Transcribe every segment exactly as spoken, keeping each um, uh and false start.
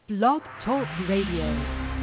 Blog Talk Radio.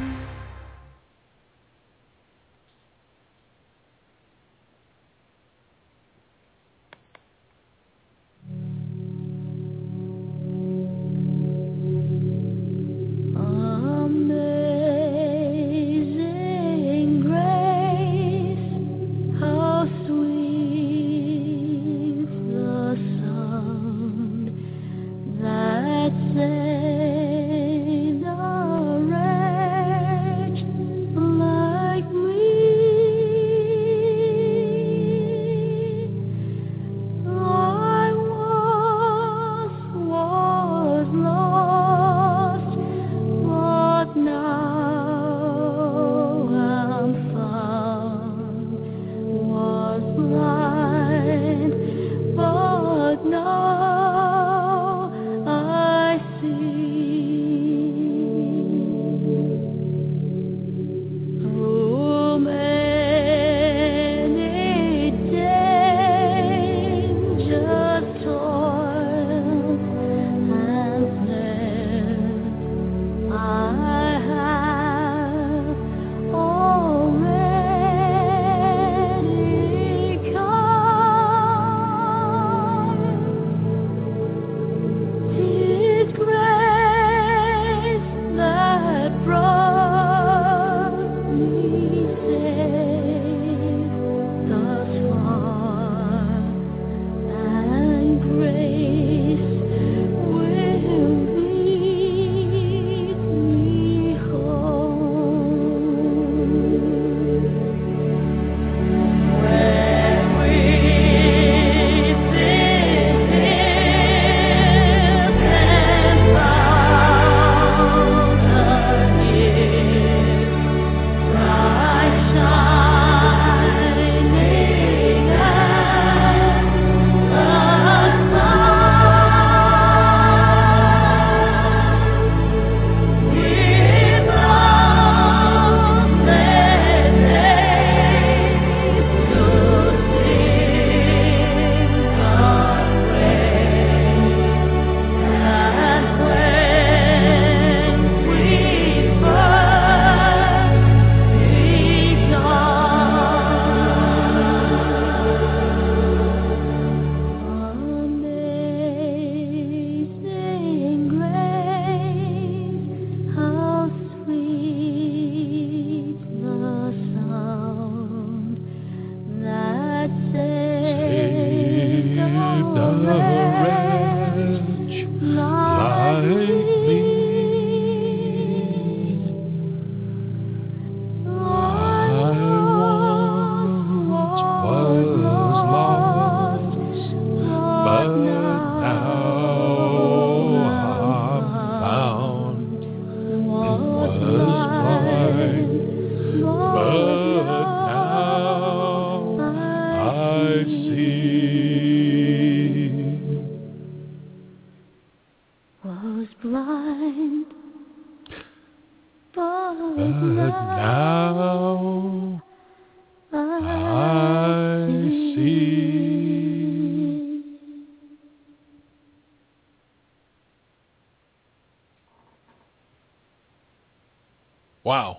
Wow.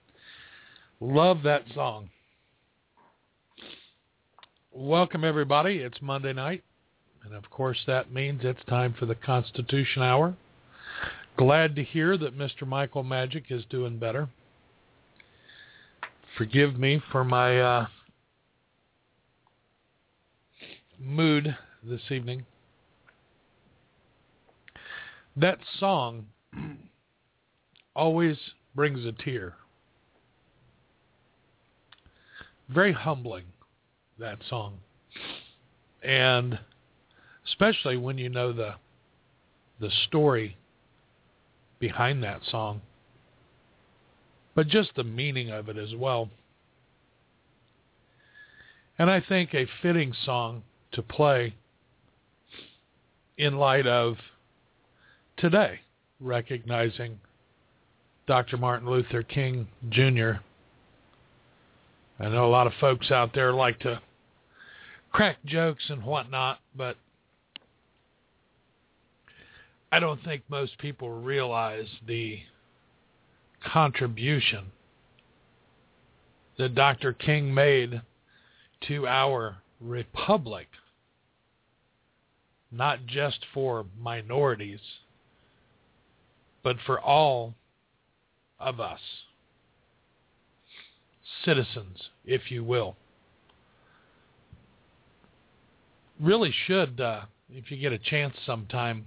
Love that song. Welcome, everybody. It's Monday night, and of course that means it's time for the Constitution Hour. Glad to hear that Mister Michael Magic is doing better. Forgive me for my uh, mood this evening. That song always brings a tear. Very humbling, that song. And especially when you know the the story behind that song. But just the meaning of it as well. And I think a fitting song to play in light of today, recognizing Doctor Martin Luther King Junior I know a lot of folks out there like to crack jokes and whatnot, but I don't think most people realize the contribution that Doctor King made to our republic, not just for minorities, but for all of us, citizens, if you will. Really should, uh, if you get a chance sometime,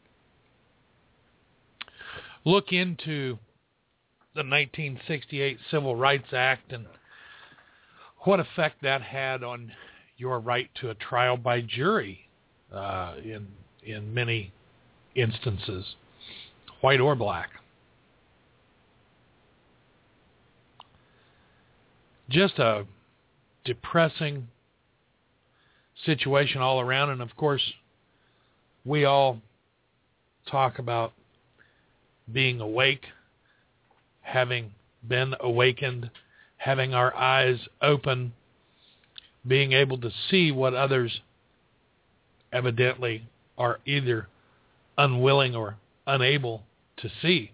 look into the nineteen sixty-eight Civil Rights Act and what effect that had on your right to a trial by jury uh, in in many instances, white or black. Just a depressing situation all around, and of course, we all talk about being awake, having been awakened, having our eyes open, being able to see what others evidently are either unwilling or unable to see.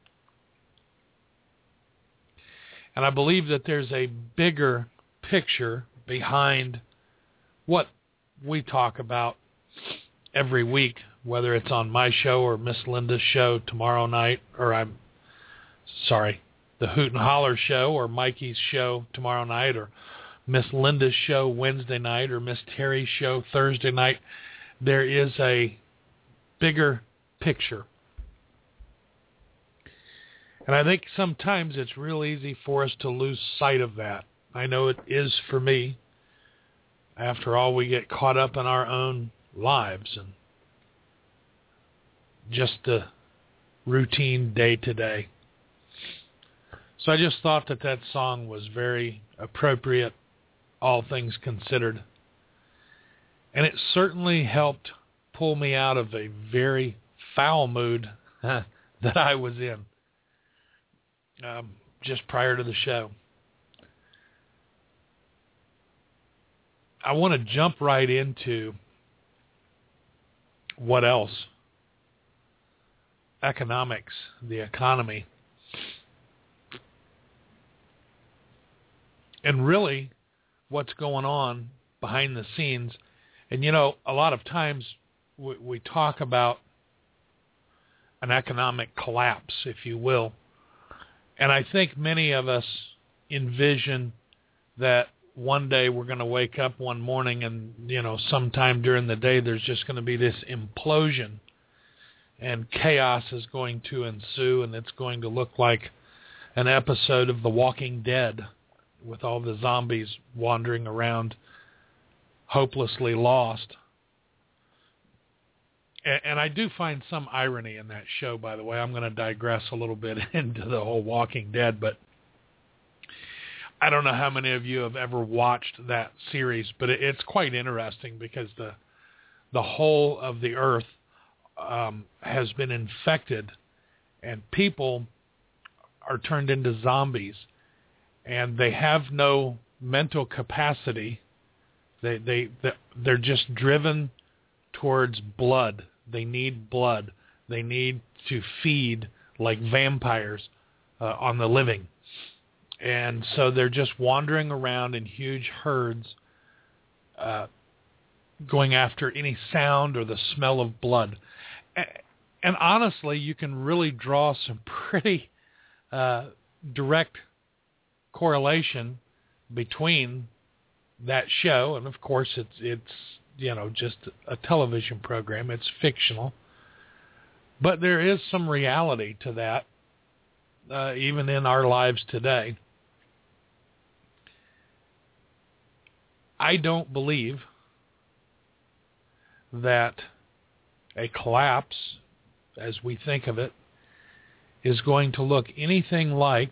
And I believe that there's a bigger picture behind what we talk about every week, whether it's on my show or Miss Linda's show tomorrow night, or I'm sorry, the Hoot and Holler show or Mikey's show tomorrow night, or Miss Linda's show Wednesday night, or Miss Terry's show Thursday night. There is a bigger picture. And I think sometimes it's real easy for us to lose sight of that. I know it is for me. After all, we get caught up in our own lives and just the routine day-to-day. So I just thought that that song was very appropriate, all things considered. And it certainly helped pull me out of a very foul mood that I was in um, just prior to the show. I want to jump right into what else? Economics, the economy. And really what's going on behind the scenes. And, you know, a lot of times we, we talk about an economic collapse, if you will. And I think many of us envision that one day we're going to wake up one morning and, you know, sometime during the day there's just going to be this implosion and chaos is going to ensue, and it's going to look like an episode of The Walking Dead with all the zombies wandering around hopelessly lost. And, and I do find some irony in that show, by the way. I'm going to digress a little bit into the whole Walking Dead, but I don't know how many of you have ever watched that series, but it, it's quite interesting because the the whole of the earth um, has been infected, and people are turned into zombies, and they have no mental capacity. They they they're just driven towards blood. They need blood. They need to feed like vampires uh, on the living. And so they're just wandering around in huge herds, uh, going after any sound or the smell of blood. And honestly, you can really draw some pretty uh, direct correlation between that show, and of course it's it's you know just a television program. It's fictional, but there is some reality to that, uh, even in our lives today. I don't believe that a collapse, as we think of it, is going to look anything like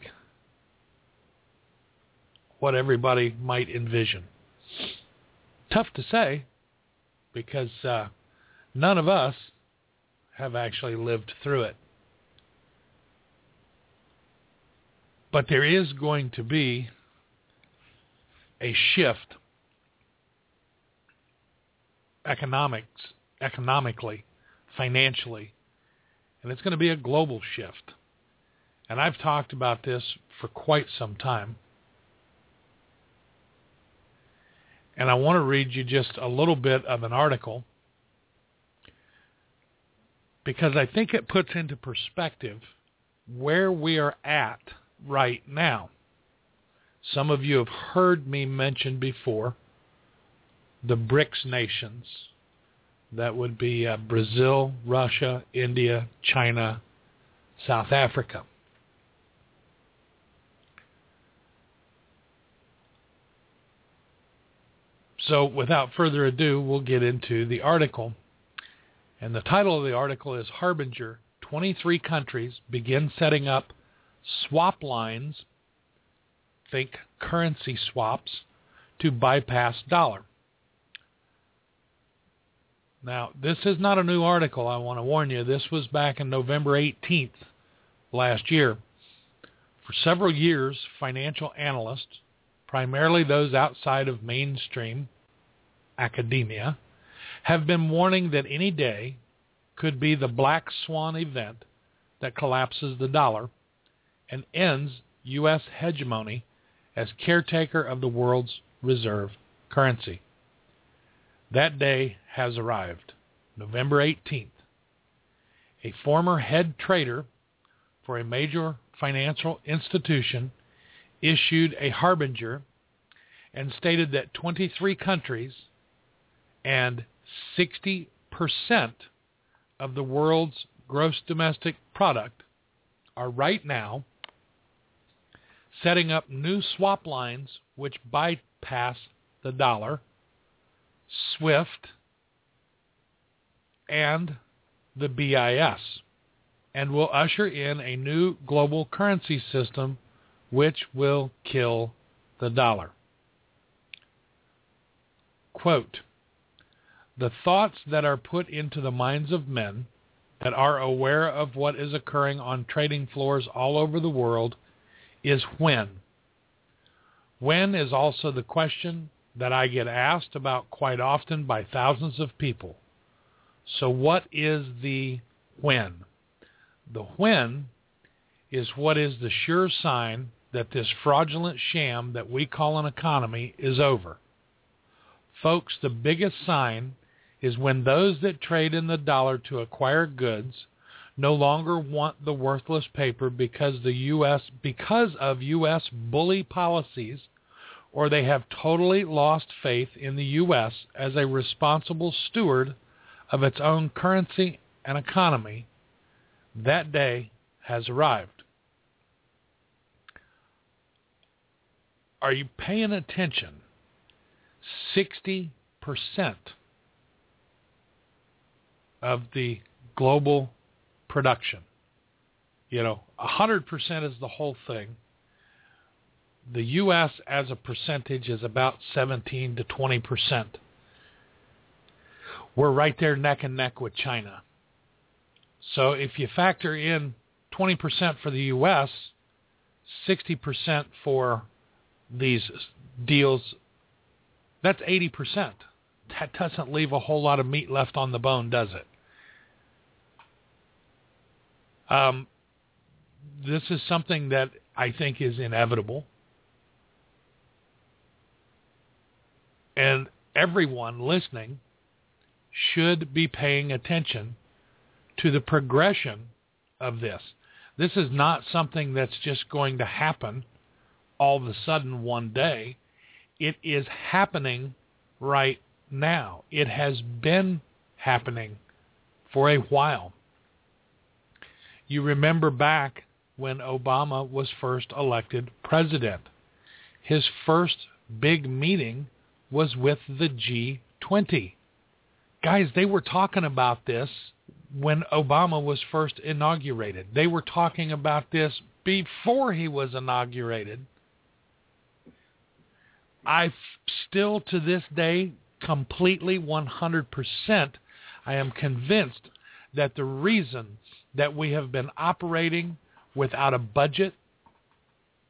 what everybody might envision. Tough to say, because uh, none of us have actually lived through it. But there is going to be a shift economics, economically, financially, And it's going to be a global shift. And I've talked about this for quite some time. And I want to read you just a little bit of an article because I think it puts into perspective where we are at right now. Some of you have heard me mention before the BRICS nations. That would be uh, Brazil, Russia, India, China, South Africa. So without further ado, we'll get into the article. And the title of the article is Harbinger, twenty-three countries begin setting up swap lines, think currency swaps, to bypass dollar. Now, this is not a new article, I want to warn you. This was back in November eighteenth last year. For several years, financial analysts, primarily those outside of mainstream academia, have been warning that any day could be the black swan event that collapses the dollar and ends U S hegemony as caretaker of the world's reserve currency. That day has arrived, November eighteenth. A former head trader for a major financial institution issued a harbinger and stated that twenty-three countries and sixty percent of the world's gross domestic product are right now setting up new swap lines which bypass the dollar, SWIFT, and the B I S, and will usher in a new global currency system which will kill the dollar. Quote, the thoughts that are put into the minds of men that are aware of what is occurring on trading floors all over the world is when. When is also the question that I get asked about quite often by thousands of people. So what is the when? The when is what is the sure sign that this fraudulent sham that we call an economy is over. Folks, the biggest sign is when those that trade in the dollar to acquire goods no longer want the worthless paper because the U S because of U S bully policies, or they have totally lost faith in the U S as a responsible steward of its own currency and economy. That day has arrived. Are you paying attention? sixty percent of the global production. You know, one hundred percent is the whole thing. The U S as a percentage is about seventeen to twenty percent. We're right there neck and neck with China. So if you factor in twenty percent for the U S, sixty percent for these deals, that's eighty percent. That doesn't leave a whole lot of meat left on the bone, does it? Um, this is something that I think is inevitable. And everyone listening should be paying attention to the progression of this. This is not something that's just going to happen all of a sudden one day. It is happening right now. It has been happening for a while. You remember back when Obama was first elected president. His first big meeting was with the G twenty. Guys, they were talking about this when Obama was first inaugurated. They were talking about this before he was inaugurated. I still, to this day, completely one hundred percent, I am convinced that the reason that we have been operating without a budget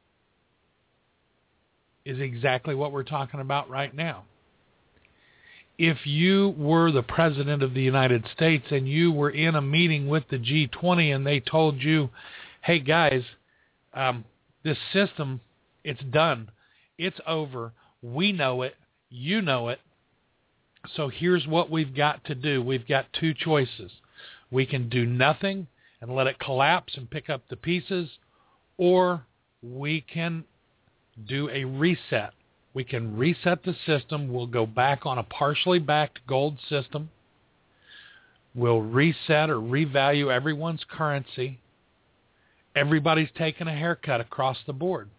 is exactly what we're talking about right now. if you were the president of the United States and you were in a meeting with the G twenty and they told you, hey guys, um, this system, it's done. It's over. We know it. You know it. So here's what we've got to do. We've got two choices. We can do nothing and let it collapse and pick up the pieces, or we can do a reset. We can reset the system. We'll go back on a partially backed gold system. We'll reset or revalue everyone's currency. Everybody's taking a haircut across the board.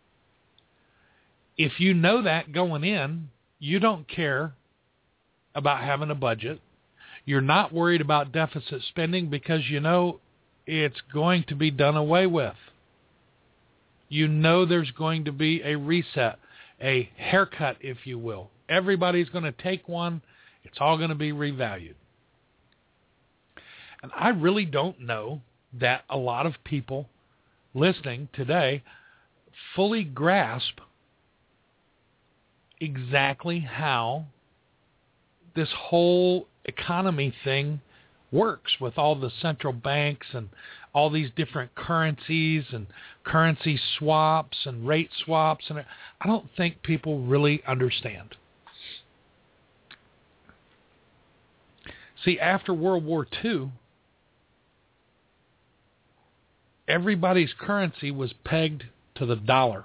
If you know that going in, you don't care about having a budget. You're not worried about deficit spending because you know it's going to be done away with. You know there's going to be a reset, a haircut, if you will. Everybody's going to take one. It's all going to be revalued. And I really don't know that a lot of people listening today fully grasp exactly how this whole economy thing works with all the central banks and all these different currencies and currency swaps and rate swaps. And I don't think people really understand. See, after World War Two, everybody's currency was pegged to the dollar.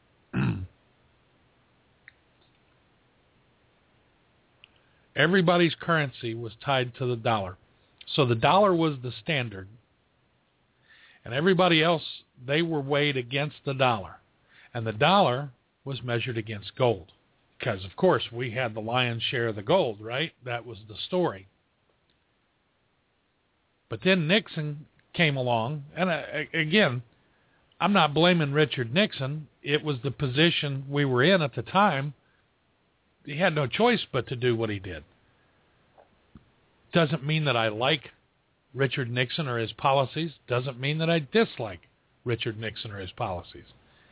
Everybody's currency was tied to the dollar. So the dollar was the standard. And everybody else, they were weighed against the dollar. And the dollar was measured against gold. Because, of course, we had the lion's share of the gold, right? That was the story. But then Nixon came along. And uh, again, I'm not blaming Richard Nixon. It was the position we were in at the time. He had no choice but to do what he did. Doesn't mean that I like Richard Nixon or his policies. Doesn't mean that I dislike Richard Nixon or his policies.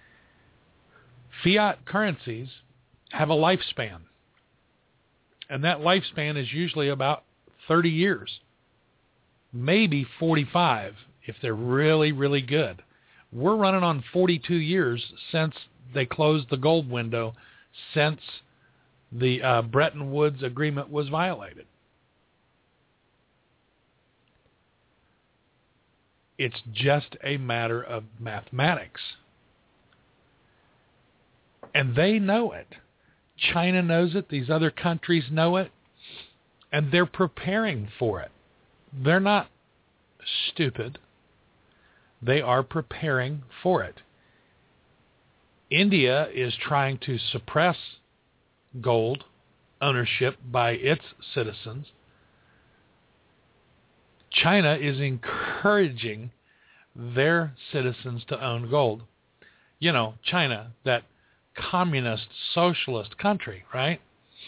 Fiat currencies have a lifespan. And that lifespan is usually about thirty years. Maybe forty-five if they're really, really good. We're running on forty-two years since they closed the gold window, since the uh, Bretton Woods agreement was violated. It's just a matter of mathematics. And they know it. China knows it. These other countries know it. And they're preparing for it. They're not stupid. They are preparing for it. India is trying to suppress gold ownership by its citizens. China is encouraging their citizens to own gold. You know, China, that communist, socialist country, right?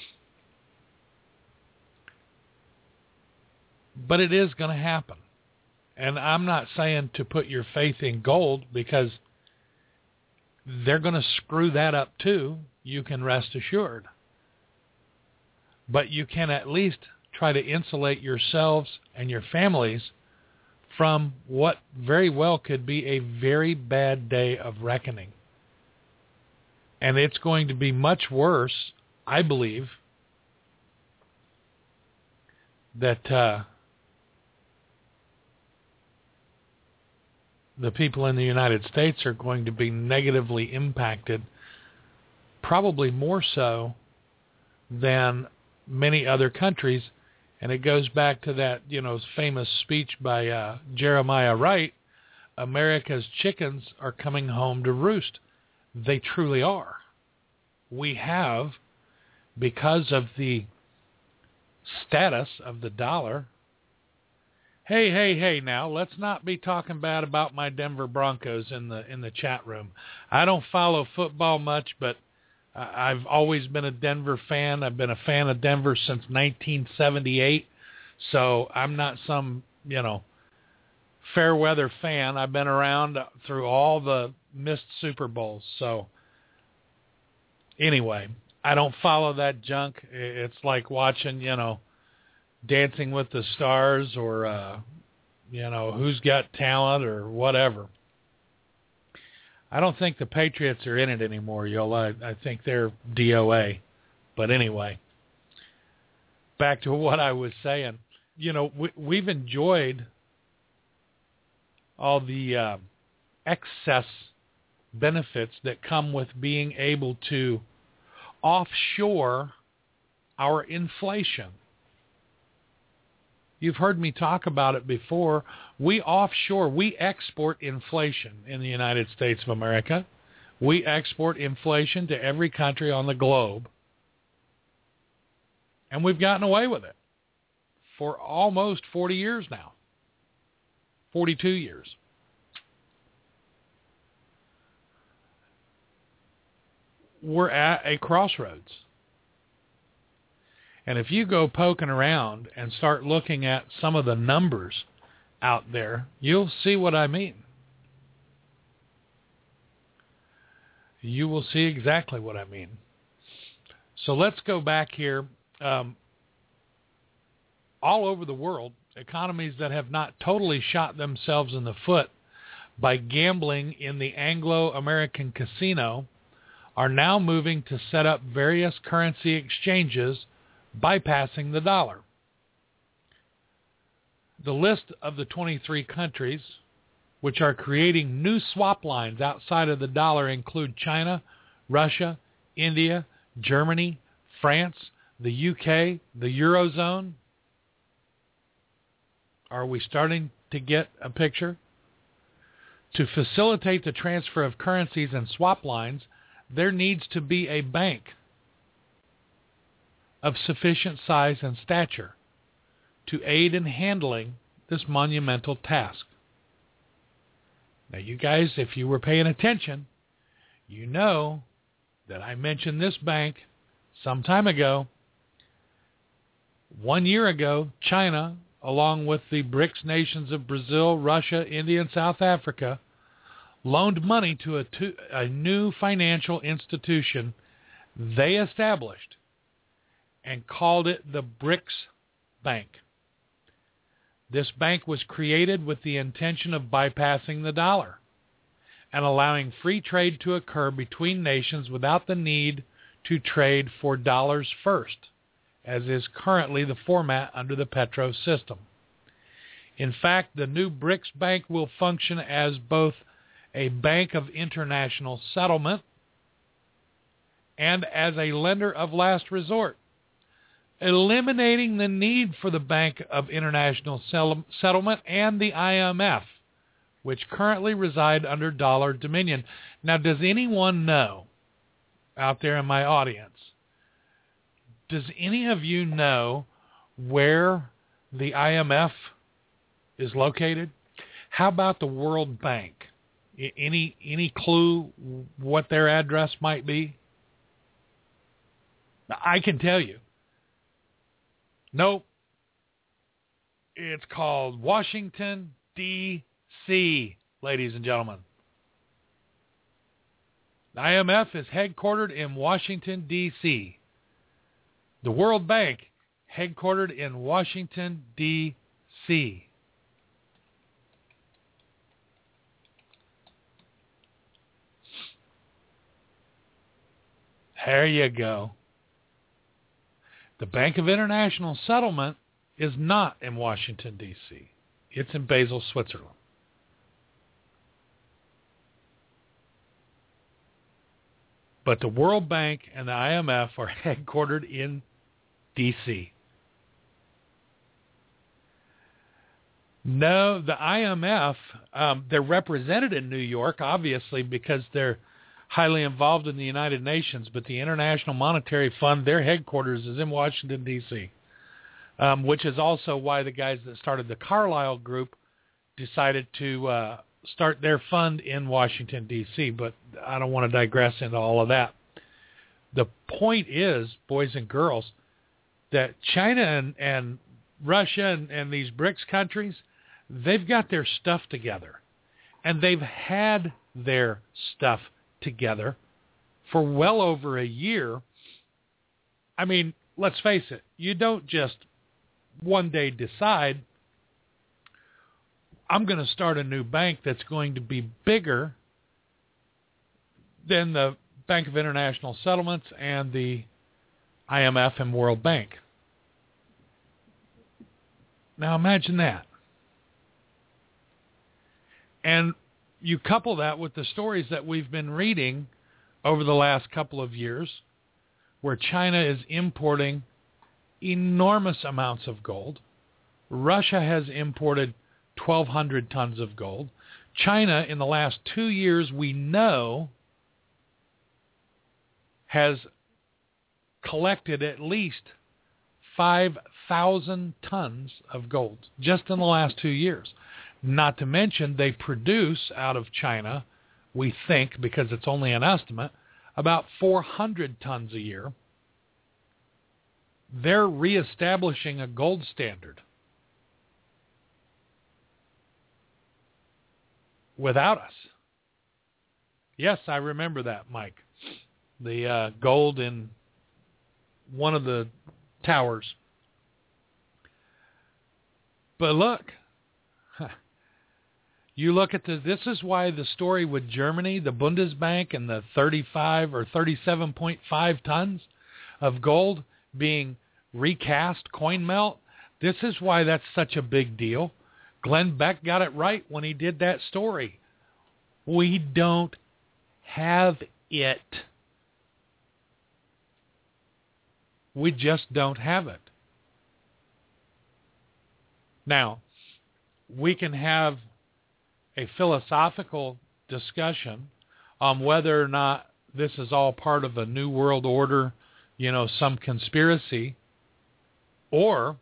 But it is going to happen. And I'm not saying to put your faith in gold because they're going to screw that up too. You can rest assured. But you can at least try to insulate yourselves and your families from what very well could be a very bad day of reckoning. And it's going to be much worse, I believe, that uh, the people in the United States are going to be negatively impacted, probably more so than many other countries. And it goes back to that, you know, famous speech by uh, Jeremiah Wright, America's chickens are coming home to roost. They truly are. We have, because of the status of the dollar, hey, hey, hey, now, let's not be talking bad about my Denver Broncos in the in the chat room. I don't follow football much, but I've always been a Denver fan. I've been a fan of Denver since nineteen seventy-eight, so I'm not some, you know, fair weather fan. I've been around through all the missed Super Bowls. So anyway, I don't follow that junk. It's like watching, you know, Dancing with the Stars or, uh, you know, Who's Got Talent or whatever. I don't think the Patriots are in it anymore, Yola. I, I think they're D O A. But anyway, back to what I was saying. You know, we, we've enjoyed all the uh, excess benefits that come with being able to offshore our inflation. You've heard me talk about it before. We offshore, we export inflation in the United States of America. We export inflation to every country on the globe. And we've gotten away with it for almost forty years now. forty-two years. We're at a crossroads. And if you go poking around and start looking at some of the numbers out there, you'll see what I mean. You will see exactly what I mean. So let's go back here. Um, all over the world, economies that have not totally shot themselves in the foot by gambling in the Anglo-American casino are now moving to set up various currency exchanges bypassing the dollar. The list of the twenty-three countries which are creating new swap lines outside of the dollar include China, Russia, India, Germany, France, the U K, the Eurozone. Are we starting to get a picture? To facilitate the transfer of currencies and swap lines, there needs to be a bank of sufficient size and stature to aid in handling this monumental task. Now, you guys, if you were paying attention, you know that I mentioned this bank some time ago. One year ago, China, along with the BRICS nations of Brazil, Russia, India, and South Africa, loaned money to a, to a new financial institution they established and called it the BRICS Bank. This bank was created with the intention of bypassing the dollar and allowing free trade to occur between nations without the need to trade for dollars first, as is currently the format under the Petro system. In fact, the new BRICS Bank will function as both a bank of international settlement and as a lender of last resort, eliminating the need for the Bank of International Settlement and the I M F, which currently reside under dollar dominion. Now, does anyone know out there in my audience, does any of you know where the I M F is located? How about the World Bank? Any any clue what their address might be? I can tell you. Nope. It's called Washington, D C, ladies and gentlemen. The I M F is headquartered in Washington, D C. The World Bank, headquartered in Washington, D C There you go. The Bank of International Settlement is not in Washington, D C It's in Basel, Switzerland. But the World Bank and the I M F are headquartered in D C No, the I M F, um, they're represented in New York, obviously, because they're highly involved in the United Nations, but the International Monetary Fund, their headquarters is in Washington, D C, um, which is also why the guys that started the Carlyle Group decided to uh, start their fund in Washington, D C, but I don't want to digress into all of that. The point is, boys and girls, that China and, and Russia and, and these BRICS countries, they've got their stuff together, and they've had their stuff together for well over a year I mean, let's face it, you don't just one day decide, I'm going to start a new bank that's going to be bigger than the Bank of International Settlements and the I M F and World Bank. Now imagine that. And you couple that with the stories that we've been reading over the last couple of years, where China is importing enormous amounts of gold. Russia has imported twelve hundred tons of gold. China, in the last two years, we know, has collected at least five thousand tons of gold just in the last two years. Not to mention they produce out of China, we think, because it's only an estimate, about four hundred tons a year. They're reestablishing a gold standard without us. Yes, I remember that, Mike. The uh, gold in one of the towers. But look, you look at the, this is why the story with Germany, the Bundesbank, and the thirty-five or thirty-seven point five tons of gold being recast, coin melt, this is why that's such a big deal. Glenn Beck got it right when he did that story. We don't have it. We just don't have it. Now, we can have a philosophical discussion on whether or not this is all part of a new world order, you know, some conspiracy, or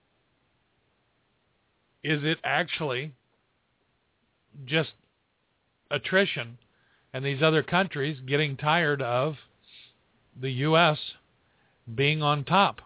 is it actually just attrition and these other countries getting tired of the U S being on top?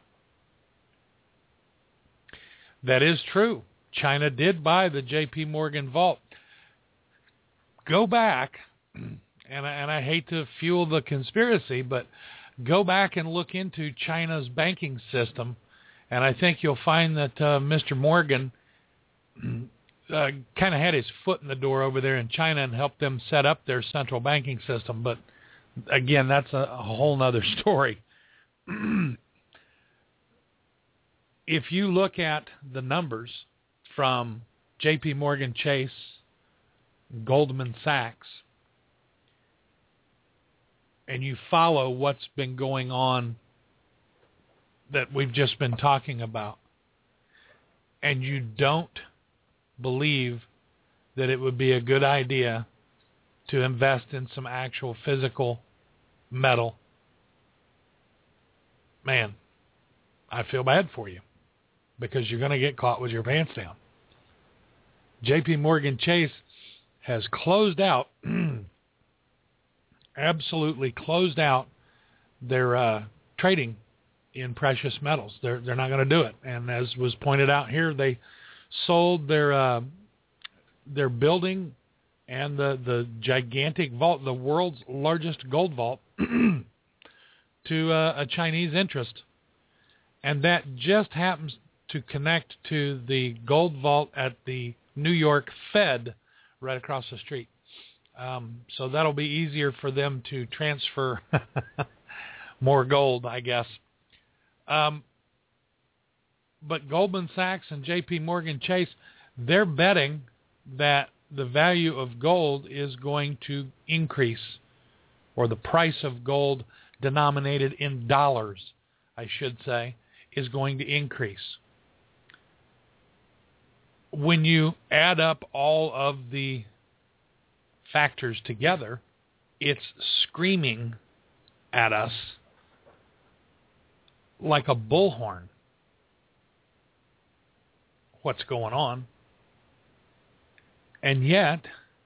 That is true. China did buy the J P Morgan vault. Go back, and I, and I hate to fuel the conspiracy, but go back and look into China's banking system, and I think you'll find that uh, Mister Morgan uh, kind of had his foot in the door over there in China and helped them set up their central banking system. But again, that's a, a whole other story. If you look at the numbers from J P Morgan Chase, Goldman Sachs, and you follow what's been going on that we've just been talking about, and you don't believe that it would be a good idea to invest in some actual physical metal, man, I feel bad for you, because you're going to get caught with your pants down. J P Morgan Chase has closed out, absolutely closed out their uh, trading in precious metals. They're they're not going to do it. And as was pointed out here, they sold their uh, their building and the the gigantic vault, the world's largest gold vault, to uh, a Chinese interest, and that just happens to connect to the gold vault at the New York Fed right across the street. Um, so that'll be easier for them to transfer more gold, I guess. Um, but Goldman Sachs and J P Morgan Chase, they're betting that the value of gold is going to increase, or the price of gold denominated in dollars, I should say, is going to increase. When you add up all of the factors together, it's screaming at us like a bullhorn what's going on. And yet,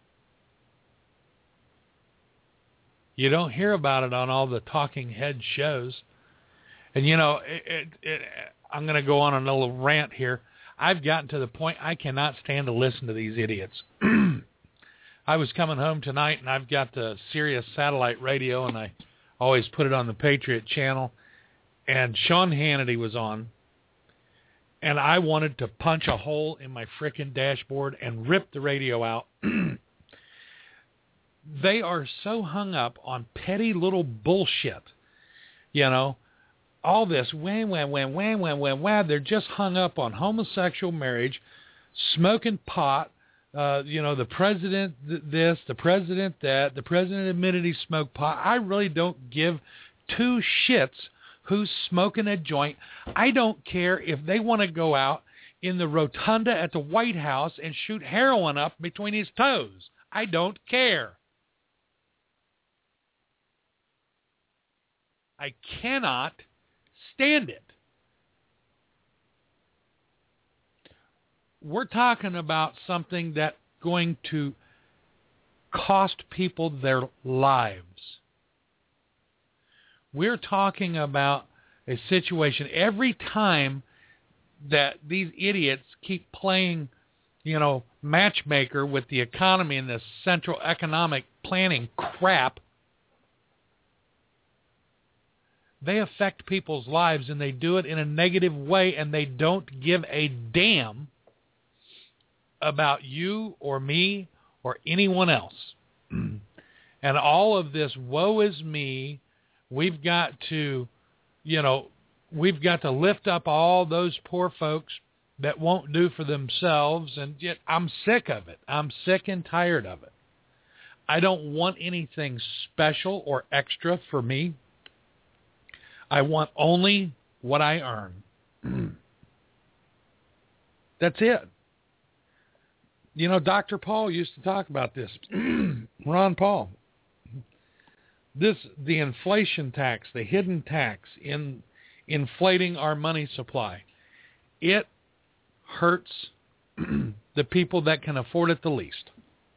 you don't hear about it on all the talking head shows. And, you know, it, it, it, I'm going to go on a little rant here. I've gotten to the point I cannot stand to listen to these idiots. I was coming home tonight, and I've got the Sirius satellite radio, and I always put it on the Patriot channel. and Sean Hannity was on, and I wanted to punch a hole in my frickin' dashboard and rip the radio out. They are so hung up on petty little bullshit. You know, all this wham, wham, wham, wham, wham, wham, wham. They're just hung up on homosexual marriage, smoking pot, uh, you know, the president th- this, the president that, the president admitted he smoked pot. I really don't give two shits who's smoking a joint. I don't care if they want to go out in the rotunda at the White House and shoot heroin up between his toes. I don't care. I cannot stand it. We're talking about something that's going to cost people their lives. We're talking about a situation every time that these idiots keep playing, you know, matchmaker with the economy and this central economic planning crap. They affect people's lives, and they do it in a negative way, and they don't give a damn about you or me or anyone else. And all of this woe is me, we've got to, you know, we've got to lift up all those poor folks that won't do for themselves, and yet I'm sick of it. I'm sick and tired of it. I don't want anything special or extra for me. I want only what I earn. That's it. You know, Doctor Paul used to talk about this. Ron Paul. This, the inflation tax, the hidden tax in inflating our money supply. It hurts the people that can afford it the least.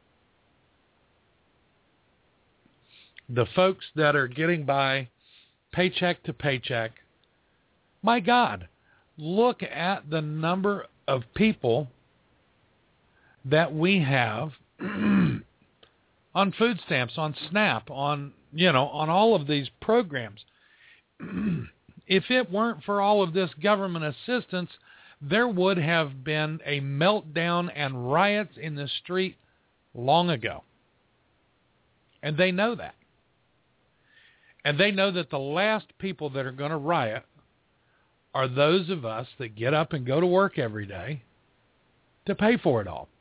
The folks that are getting by paycheck to paycheck. My God, look at the number of people that we have on food stamps, on SNAP, on, you know, on all of these programs. If it weren't for all of this government assistance, there would have been a meltdown and riots in the street long ago. And they know that. And they know that the last people that are going to riot are those of us that get up and go to work every day to pay for it all.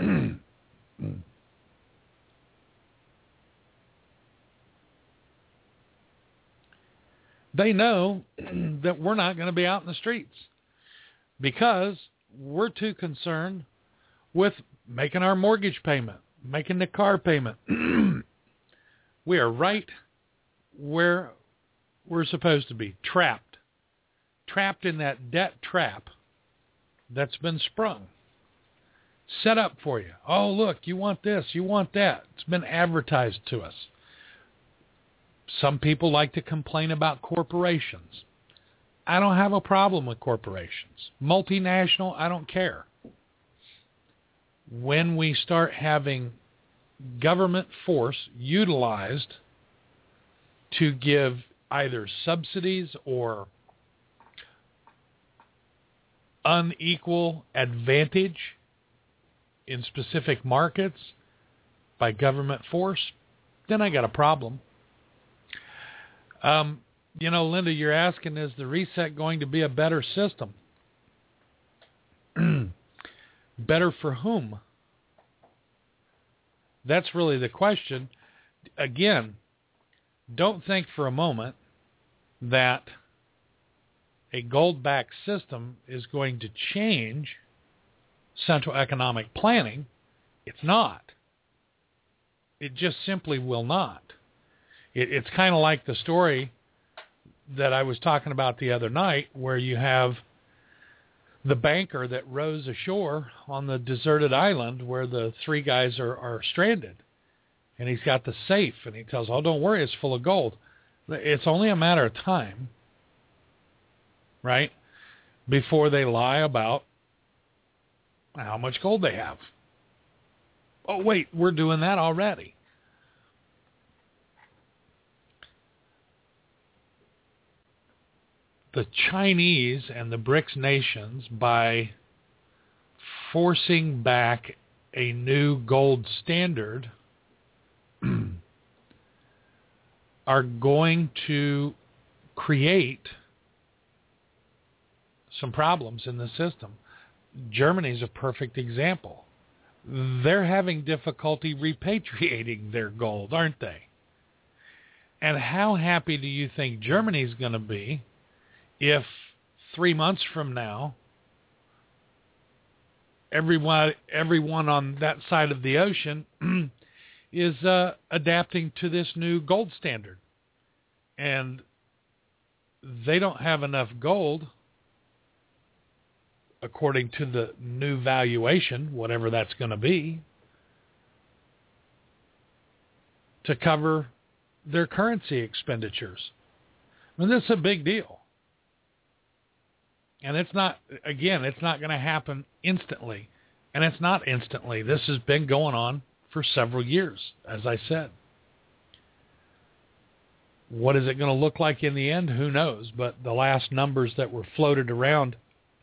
They know that we're not going to be out in the streets because we're too concerned with making our mortgage payment, making the car payment. We are right where we're supposed to be, trapped, trapped in that debt trap that's been sprung, set up for you. Oh, look, you want this, you want that. It's been advertised to us. Some people like to complain about corporations. I don't have a problem with corporations. Multinational, I don't care. When we start having government force utilized to give either subsidies or unequal advantage in specific markets by government force, then I got a problem. Um, you know, Linda, you're asking, is the reset going to be a better system? Better for whom? That's really the question. Again, don't think for a moment that a gold-backed system is going to change central economic planning. It's not. It just simply will not. It, it's kind of like the story that I was talking about the other night, where you have the banker that rows ashore on the deserted island where the three guys are, are stranded. And he's got the safe, and he tells, oh, don't worry, it's full of gold. It's only a matter of time, right, before they lie about how much gold they have. Oh, wait, we're doing that already. the Chinese and the BRICS nations, by forcing back a new gold standard, are going to create some problems in the system. Germany's a perfect example. They're having difficulty repatriating their gold, aren't they? And how happy do you think Germany's going to be if three months from now, everyone everyone on that side of the ocean is uh, adapting to this new gold standard, and they don't have enough gold, according to the new valuation, whatever that's going to be, to cover their currency expenditures. I mean, this is a big deal. And it's not, again, it's not going to happen instantly. And it's not instantly. This has been going on for several years, as I said. What is it going to look like in the end? Who knows? But the last numbers that were floated around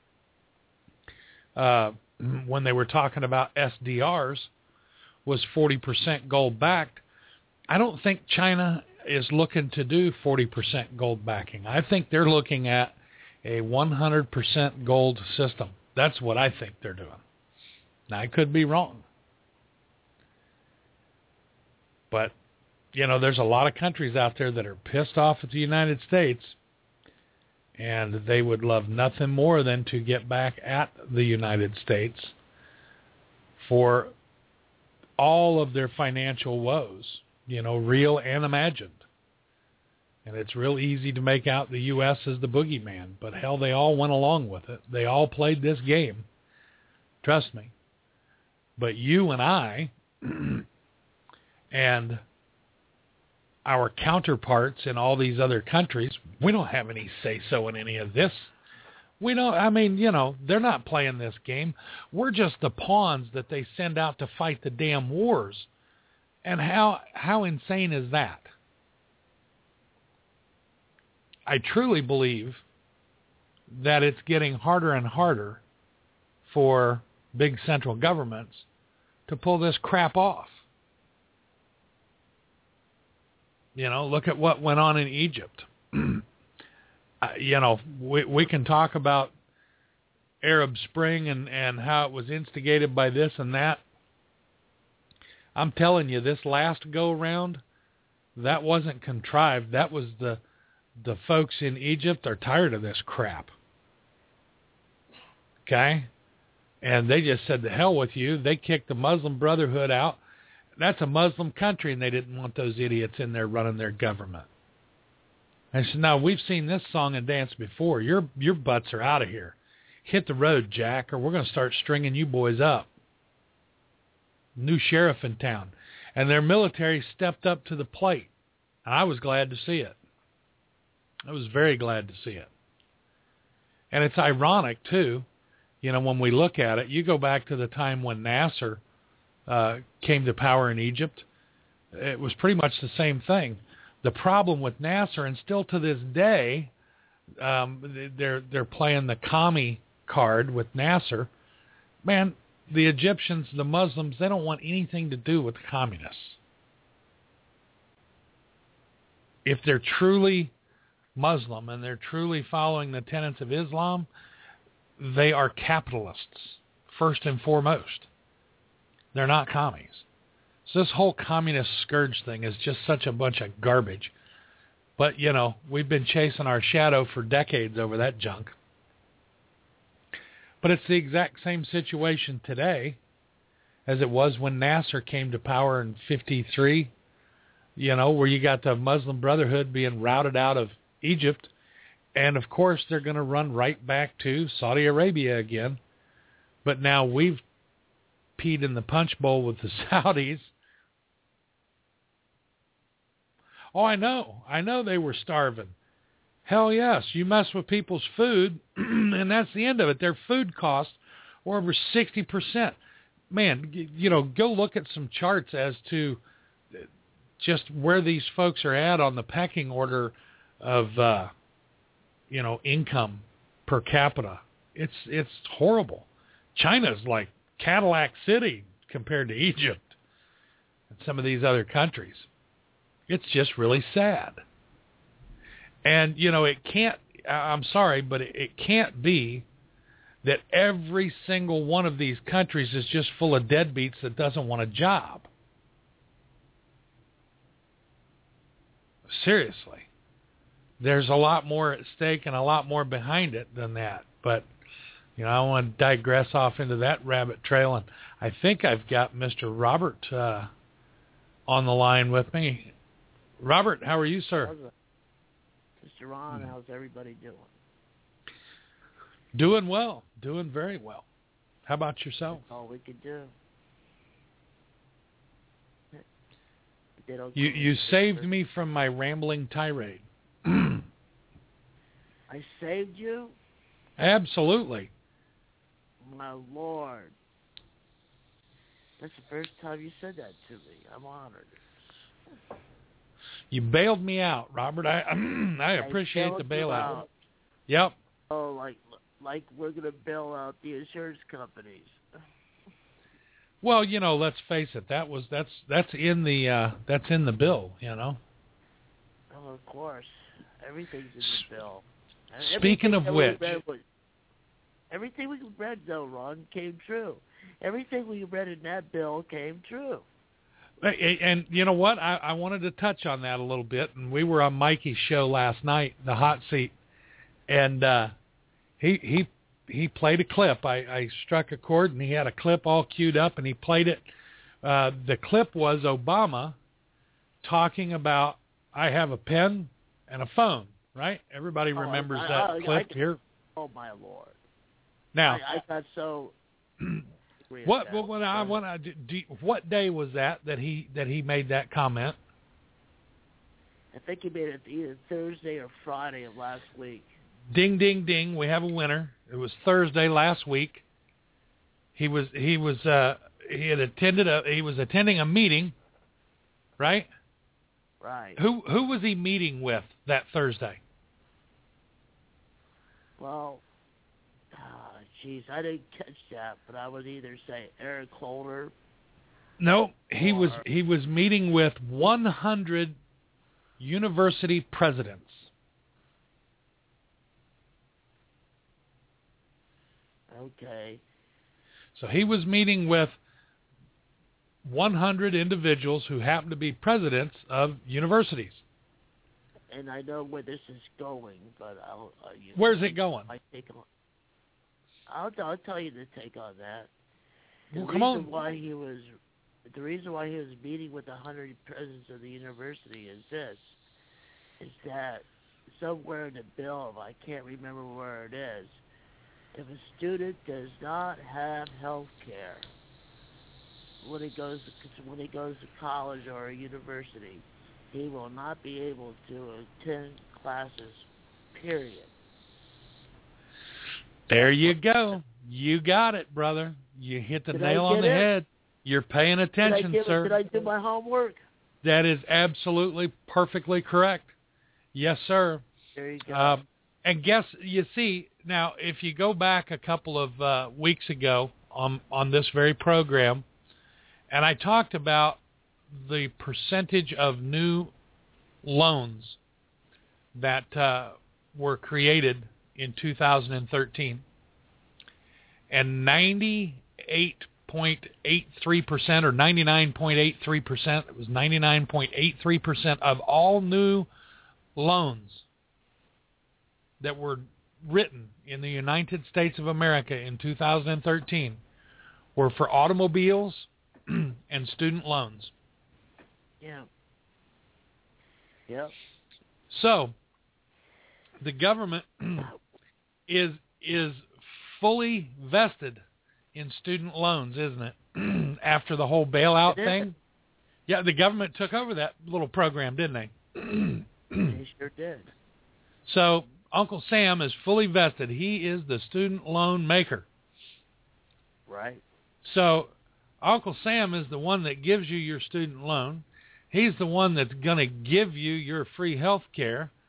uh, when they were talking about S D Rs was forty percent gold backed. I don't think China is looking to do forty percent gold backing. I think they're looking at a one hundred percent gold system. That's what I think they're doing. Now, I could be wrong. But, you know, there's a lot of countries out there that are pissed off at the United States, and they would love nothing more than to get back at the United States for all of their financial woes, you know, real and imagined. And it's real easy to make out the U S as the boogeyman, but hell, they all went along with it. They all played this game. Trust me. But you and I and our counterparts in all these other countries, we don't have any say-so in any of this. We don't, I mean, you know, they're not playing this game. We're just the pawns that they send out to fight the damn wars. And how how insane is that? I truly believe that it's getting harder and harder for big central governments to pull this crap off. You know, look at what went on in Egypt. uh, you know, we we can talk about Arab Spring and, and how it was instigated by this and that. I'm telling you, this last go-round, that wasn't contrived. That was the the folks in Egypt are tired of this crap. Okay? And they just said, the hell with you. They kicked the Muslim Brotherhood out. That's a Muslim country, and they didn't want those idiots in there running their government. I said, now, we've seen this song and dance before. Your your butts are out of here. Hit the road, Jack, or we're going to start stringing you boys up. New sheriff in town. And their military stepped up to the plate. And I was glad to see it. I was very glad to see it. And it's ironic, too, you know, when we look at it. You go back to the time when Nasser uh, came to power in Egypt. It was pretty much the same thing. The problem with Nasser, and still to this day, um, they're they're playing the commie card with Nasser. Man, the Egyptians, the Muslims, they don't want anything to do with the communists. If they're truly Muslim and they're truly following the tenets of Islam, they are capitalists, first and foremost. They're not commies. So this whole communist scourge thing is just such a bunch of garbage. But, you know, we've been chasing our shadow for decades over that junk. But it's the exact same situation today as it was when Nasser came to power in fifty-three, you know, where you got the Muslim Brotherhood being routed out of Egypt. And, of course, they're going to run right back to Saudi Arabia again. But now we've peed in the punch bowl with the Saudis. Oh, I know. I know they were starving. Hell yes. You mess with people's food, and that's the end of it. Their food costs were over sixty percent. Man, you know, go look at some charts as to just where these folks are at on the pecking order of uh, you know, income per capita. It's it's horrible. China's like Cadillac City compared to Egypt and some of these other countries. It's just really sad. And, you know, it can't, I'm sorry, but it, it can't be that every single one of these countries is just full of deadbeats that doesn't want a job. Seriously. There's a lot more at stake and a lot more behind it than that. But, you know, I want to digress off into that rabbit trail. And I think I've got Mister Robert uh, on the line with me. Robert, how are you, sir? Mister Ron, how's everybody doing? Doing well. Doing very well. How about yourself? That's all we could do. Okay. You you saved me from my rambling tirade. I saved you? Absolutely. My Lord. That's the first time you said that to me. I'm honored. You bailed me out, Robert. I I appreciate I the bailout. Out. Yep. Oh, like like we're going to bail out the insurance companies. Well, you know, let's face it. That was that's that's in the uh, that's in the bill. You know. Oh, of course, everything's in the bill. Speaking of which, was, everything we read, though, Ron, came true. Everything we read in that bill came true. And you know what? I, I wanted to touch on that a little bit. And we were on Mikey's show last night, the hot seat, and uh, he he he played a clip. I, I struck a chord, and he had a clip all queued up, and he played it. Uh, the clip was Obama talking about, "I have a pen and a phone." Right? Everybody oh, remembers I, that I, clip I, here. Oh my Lord! Now, I, I got so. What what, what I want to do, what day was that that he that he made that comment? I think he made it either Thursday or Friday of last week. Ding ding ding! We have a winner. It was Thursday last week. He was he was uh, he had attended a he was attending a meeting, right? Right. Who who was he meeting with that Thursday? Well. Jeez, I didn't catch that, but I would either say Eric Holder. No, he or, was he was meeting with one hundred university presidents. Okay. So he was meeting with one hundred individuals who happen to be presidents of universities. And I know where this is going, but I'll. Uh, you Where's it going? I take on. I'll, I'll tell you the take on that. The well, reason come on. why he was, the reason why he was meeting with a hundred presidents of the university is this: is that somewhere in the bill, I can't remember where it is, if a student does not have health care when he goes to, when he goes to college or a university, he will not be able to attend classes. Period. There you go. You got it, brother. You hit the Did nail on the it? head. You're paying attention, did I sir. It, did I do my homework? That is absolutely perfectly correct. Yes, sir. There you go. Um, and guess, you see, now, if you go back a couple of uh, weeks ago on, on this very program, and I talked about the percentage of new loans that uh, were created in two thousand thirteen, and ninety-eight point eight three percent or ninety-nine point eight three percent, it was ninety-nine point eight three percent of all new loans that were written in the United States of America in two thousand thirteen were for automobiles and student loans. Yeah. Yep. So the government is is fully vested in student loans, isn't it? After the whole bailout It thing. is. Yeah, the government took over that little program, didn't they? They sure did. So Uncle Sam is fully vested. He is the student loan maker. Right. So Uncle Sam is the one that gives you your student loan. He's the one that's going to give you your free health care.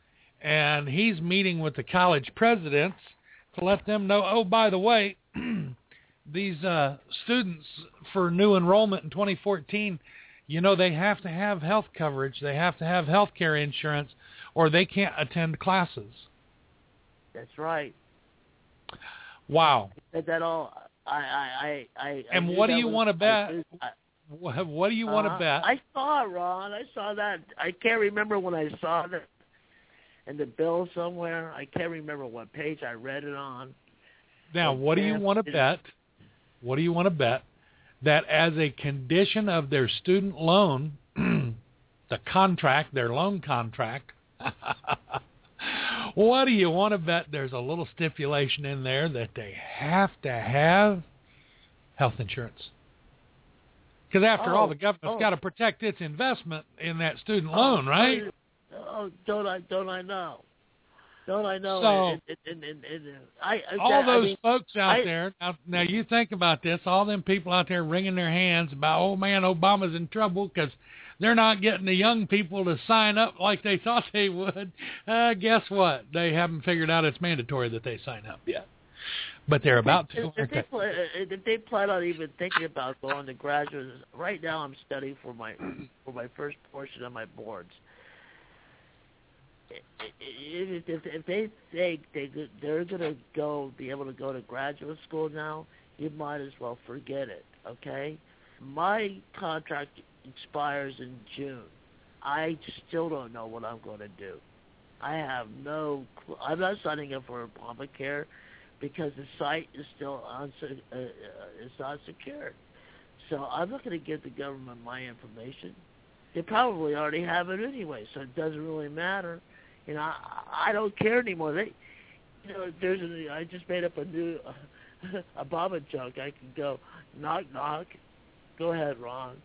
and he's meeting with the college presidents to let them know, oh, by the way, these uh, students for new enrollment in twenty fourteen, you know, they have to have health coverage. They have to have health care insurance, or they can't attend classes. That's right. Wow. That, that all. I, I, I, I. And I what do you was, want to bet? I, I, what, what do you want to uh, bet? I saw it, Ron. I saw that. I can't remember when I saw that in the bill somewhere. I can't remember what page I read it on. Now, but what do you man, want to bet? What do you want to bet that as a condition of their student loan, the contract, their loan contract, what do you want to bet there's a little stipulation in there that they have to have health insurance? Because after oh, all, the government's oh. got to protect its investment in that student oh, loan, right? Oh, don't I? Don't I know? Don't I know? So, and, and, and, and, and, I, I, all I those mean, folks out I, there, now, now you think about this, all them people out there wringing their hands about, oh, man, Obama's in trouble because they're not getting the young people to sign up like they thought they would. Uh, guess what? They haven't figured out it's mandatory that they sign up yet. But they're about to. If they, pl- if they plan on even thinking about going to graduate, right now I'm studying for my for my first portion of my boards. If, if, if they think they, they're going to go be able to go to graduate school now, you might as well forget it, okay? My contract expires in June. I still don't know what I'm going to do. I have no clue. I'm not signing up for Obamacare because the site is still unse- uh, uh, it's not secured. So I'm not going to give the government my information. They probably already have it anyway, so it doesn't really matter. You know, I, I don't care anymore. They, you know, there's a, I just made up a new uh, Obama joke. I can go knock knock. Go ahead, Ron.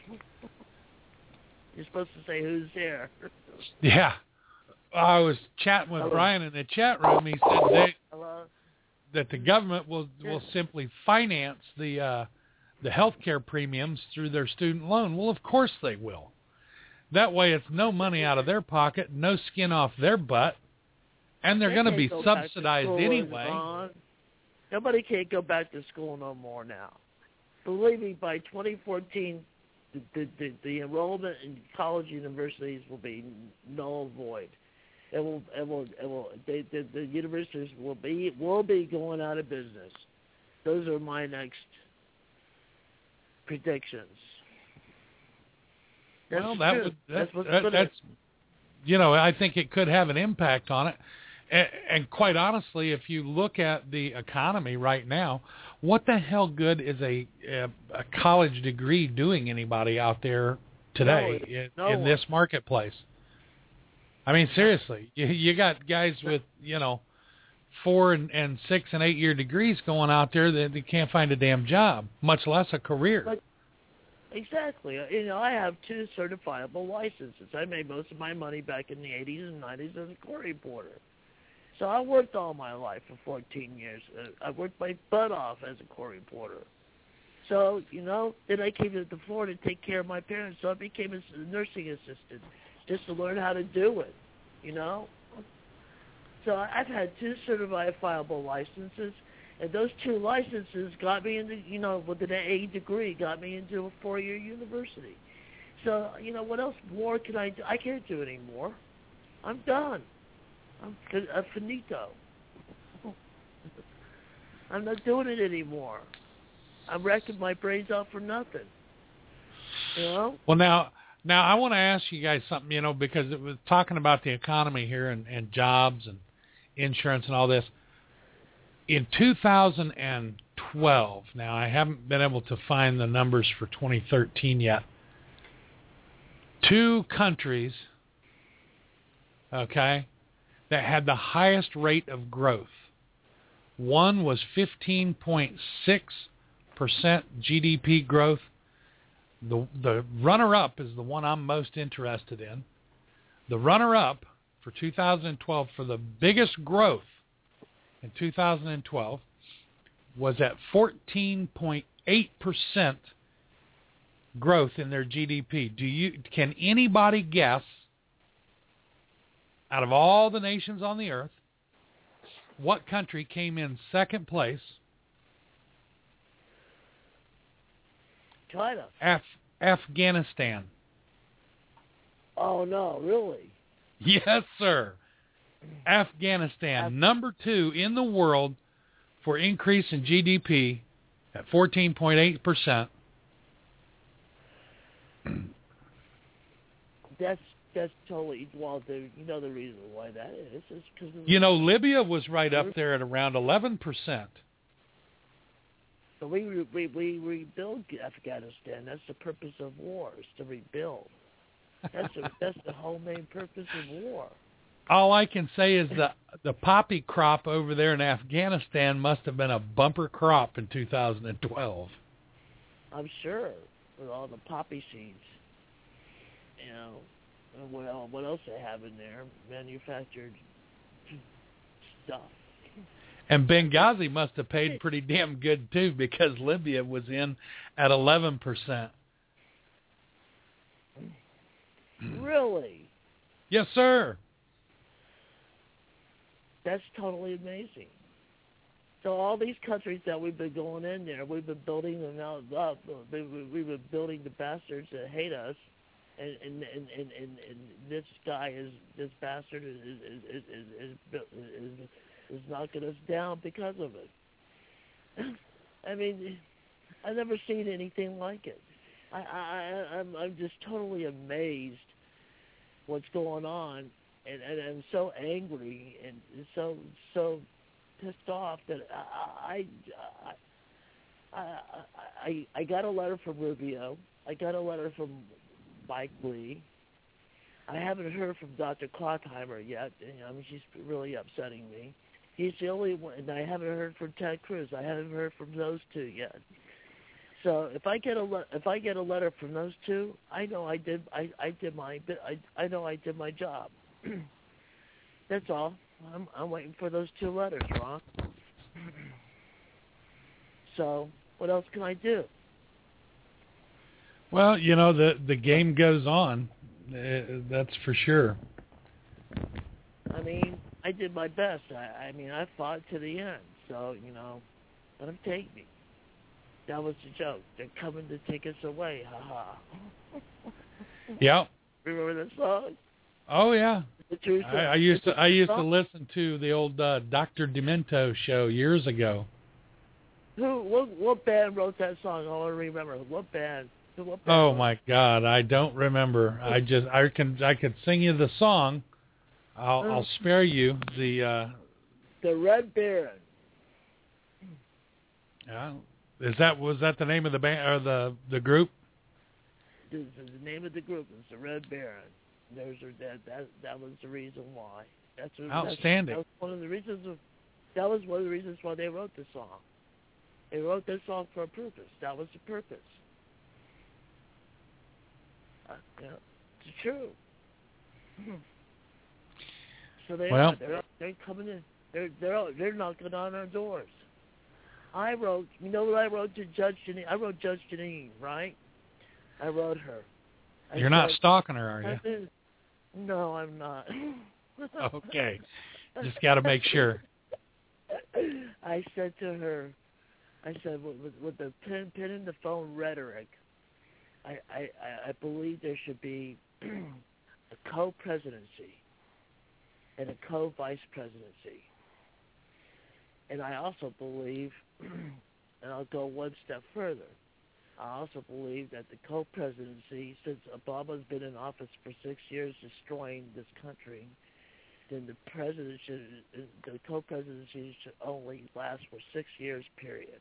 You're supposed to say who's there. Yeah, I was chatting with Hello. Brian in the chat room. He said they, Hello. that the government will will simply finance the uh, the health care premiums through their student loan. Well, of course they will. That way it's no money out of their pocket, no skin off their butt, and they're They going to can't be go back to subsidized school, anyway. Ron. Nobody can't go back to school no more now. Believe me, by twenty fourteen, the, the, the, the enrollment in college universities will be null void. It will, it will, it will. They, the, the universities will be will be going out of business. Those are my next predictions. That's Well, that true. would that, that's what's that, gonna, that's you know, I think it could have an impact on it. And, and quite honestly, if you look at the economy right now, what the hell good is a a, a college degree doing anybody out there today no, in, no in this marketplace? I mean, seriously, you, you got guys with, you know, four and, and six and eight year degrees going out there that they can't find a damn job, much less a career. But, exactly. You know, I have two certifiable licenses. I made most of my money back in the eighties and nineties as a court reporter. So I worked all my life for fourteen years. I worked my butt off as a court reporter. So, you know, then I came to Florida to take care of my parents, so I became a nursing assistant just to learn how to do it, you know. So I've had two certifiable licenses, and those two licenses got me into, you know, with an A degree, got me into a four-year university. So, you know, what else more can I do? I can't do anymore. I'm done. I'm a finito. I'm not doing it anymore. I'm wrecking my brains out for nothing. You know? Well, now, now I want to ask you guys something, you know, because it was talking about the economy here and, and jobs and insurance and all this. In two thousand twelve, now I haven't been able to find the numbers for twenty thirteen yet, two countries, okay, that had the highest rate of growth. One was fifteen point six percent G D P growth. The the runner-up is the one I'm most interested in. The runner-up for two thousand twelve for the biggest growth in two thousand twelve was at fourteen point eight percent growth in their G D P. Do you can anybody guess out of all the nations on the earth, what country came in second place? China. Af- Afghanistan. Oh, no, really? Yes, sir. Afghanistan, Af- number two in the world for increase in G D P at fourteen point eight percent. That's that's totally, well, the, you know the reason why that is. is cause of you know, Libya was right up there at around eleven percent. So we, we, we rebuild Afghanistan. That's the purpose of war, is to rebuild. That's the, that's the whole main purpose of war. All I can say is the the poppy crop over there in Afghanistan must have been a bumper crop in two thousand twelve. I'm sure, with all the poppy seeds. You know, and what else, what else they have in there? Manufactured stuff. And Benghazi must have paid pretty damn good, too, because Libya was in at eleven percent. Really? Yes, sir. That's totally amazing. So all these countries that we've been going in there, we've been building them out up. We've been building the bastards that hate us, and and and and, and, and this guy is this bastard is is is is, is, is, is knocking us down because of it. I mean, I've never seen anything like it. I I I'm I'm just totally amazed what's going on. And, and I'm so angry and so so pissed off that I I, I I I got a letter from Rubio. I got a letter from Mike Lee. I haven't heard from Doctor Klottheimer yet. I mean, she's really upsetting me. He's the only one, and I haven't heard from Ted Cruz. I haven't heard from those two yet. So if I get a le- if I get a letter from those two, I know I did I, I did my I I know I did my job. That's all. I'm I'm waiting for those two letters, Ron. So what else can I do? Well, you know, the the game goes on. Uh, that's for sure. I mean, I did my best. I, I mean, I fought to the end. So you know, let them take me. That was the joke. They're coming to take us away. Ha ha. Yep. Remember that song? Oh yeah. I, I used to I used song? to listen to the old uh, Doctor Demento show years ago. Who? What, what band wrote that song? I want to remember. What band? What band Oh wrote? my God, I don't remember. I just I can I could sing you the song. I'll Oh. I'll spare you the. Uh, The Red Baron. yeah, is that was that the name of the band or the the group? The, the name of the group is the Red Baron. There's that that that was the reason why. That's what, Outstanding. That's, that was one of the reasons. Of, that was one of the reasons why they wrote this song. They wrote this song for a purpose. That was the purpose. Uh, yeah, it's true. So they Well, are. They're they're coming in. They're they're they're knocking on our doors. I wrote. You know what I wrote to Judge Janine? I wrote Judge Janine, right? I wrote her. I you're not said, stalking her, are you? Been, no, I'm not. Okay, just got to make sure. I said to her, I said, with, with, with the pin, pin in the phone rhetoric, I, I, I believe there should be a co-presidency and a co-vice presidency. And I also believe, and I'll go one step further, I also believe that the co-presidency, since Obama's been in office for six years destroying this country, then the president should, the co-presidency should only last for six years, period.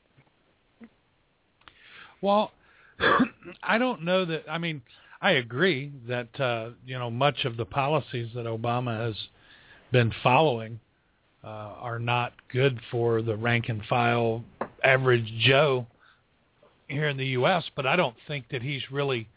Well, I don't know that. I mean, I agree that uh, you know much of the policies that Obama has been following uh, are not good for the rank and file average Joe here in the U S. But I don't think that he's really.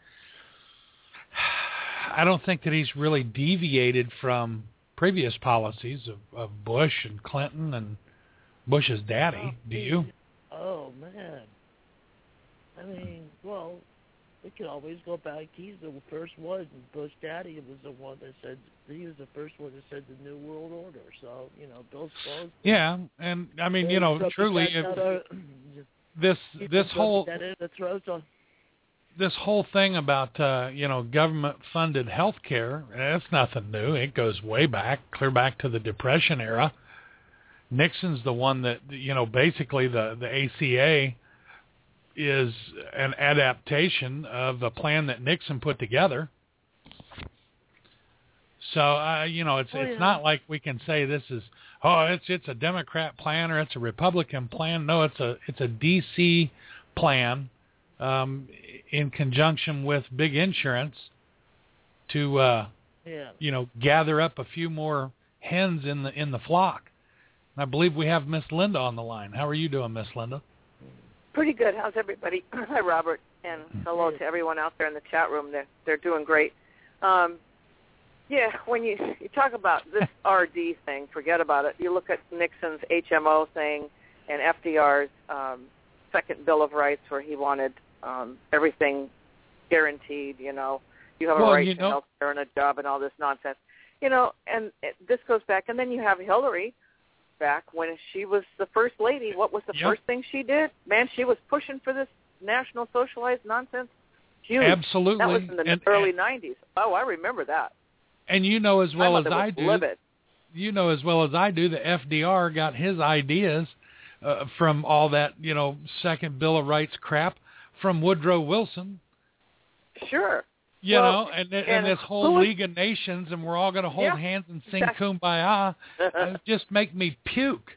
I don't think that he's really deviated from previous policies of, of Bush and Clinton and Bush's daddy. Do you? Oh man. I mean, well, we can always go back. He's the first one. Bush Daddy was the one that said, he was the first one that said the New World Order. So, you know, Bill Spokes. Yeah, and I mean, you know, truly, it, our, this this whole that in the throats on. this whole thing about uh, you know, government-funded health care, that's nothing new. It goes way back, clear back to the Depression era. Nixon's the one that, you know, basically the, the A C A is an adaptation of a plan that Nixon put together. So, uh, you know, it's oh, it's yeah. not like we can say this is, oh, it's it's a Democrat plan or it's a Republican plan. No, it's a it's a D C plan um, in conjunction with big insurance to, uh, yeah. you know, gather up a few more hens in the in the flock. I believe we have Miss Linda on the line. How are you doing, Miss Linda? Pretty good. How's everybody? Hi, Robert, and hello to everyone out there in the chat room. They're, they're doing great. Um, yeah, when you, you talk about this R D thing, forget about it. You look at Nixon's H M O thing and F D R's um, second Bill of Rights where he wanted um, everything guaranteed, you know. You have a well, right you to know, health care and a job and all this nonsense. You know, and it, this goes back. And then you have Hillary back when she was the first lady. What was the yep. first thing she did? Man, she was pushing for this national socialized nonsense. Huge. Absolutely. That was in the and, early and, nineties. Oh, I remember that. And you know as well as I do, livid. you know as well as I do, the F D R got his ideas uh, from all that, you know, second Bill of Rights crap from Woodrow Wilson. Sure. You well, know, and, and, and this whole was, League of Nations, and we're all going to hold yeah, hands and sing exactly. Kumbaya, uh, just make me puke.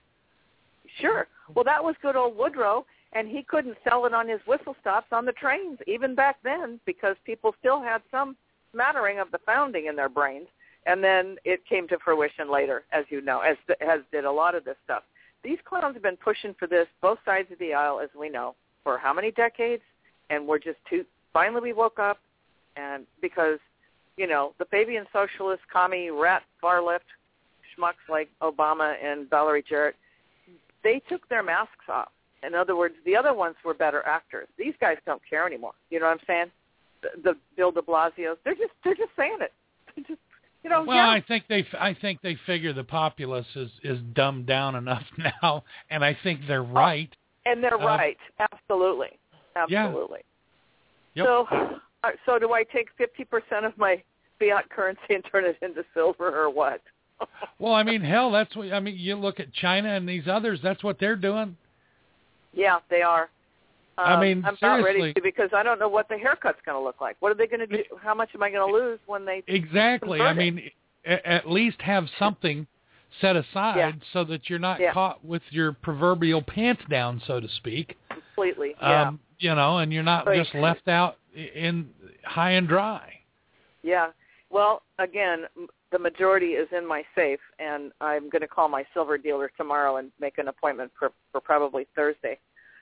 Sure. Well, that was good old Woodrow, and he couldn't sell it on his whistle stops on the trains, even back then, because people still had some smattering of the founding in their brains. And then it came to fruition later, as you know, as as did a lot of this stuff. These clowns have been pushing for this, both sides of the aisle, as we know, for how many decades? And we're just too, finally we woke up. And because, you know, the Fabian socialist, commie, rat, far left schmucks like Obama and Valerie Jarrett, they took their masks off. In other words, the other ones were better actors. These guys don't care anymore. You know what I'm saying? The, the Bill de Blasio, they're just they're just saying it. They're just, you know. Well, yeah. I think they I think they figure the populace is is dumbed down enough now, and I think they're right. Oh, and they're uh, right. Absolutely. Absolutely. Yeah. Yep. So. Uh, so do I take fifty percent of my fiat currency and turn it into silver or what? Well, I mean, hell, that's what, I mean, you look at China and these others, that's what they're doing. Yeah, they are. Um, I mean, I'm seriously. not ready to because I don't know what the haircut's going to look like. What are they going to do? How much am I going to lose when they Exactly. I mean, a- at least have something set aside yeah. so that you're not yeah. caught with your proverbial pants down, so to speak. Completely, yeah. Um, you know, and you're not but, just left out in high and dry. Yeah. Well, again, the majority is in my safe, and I'm going to call my silver dealer tomorrow and make an appointment for, for probably Thursday.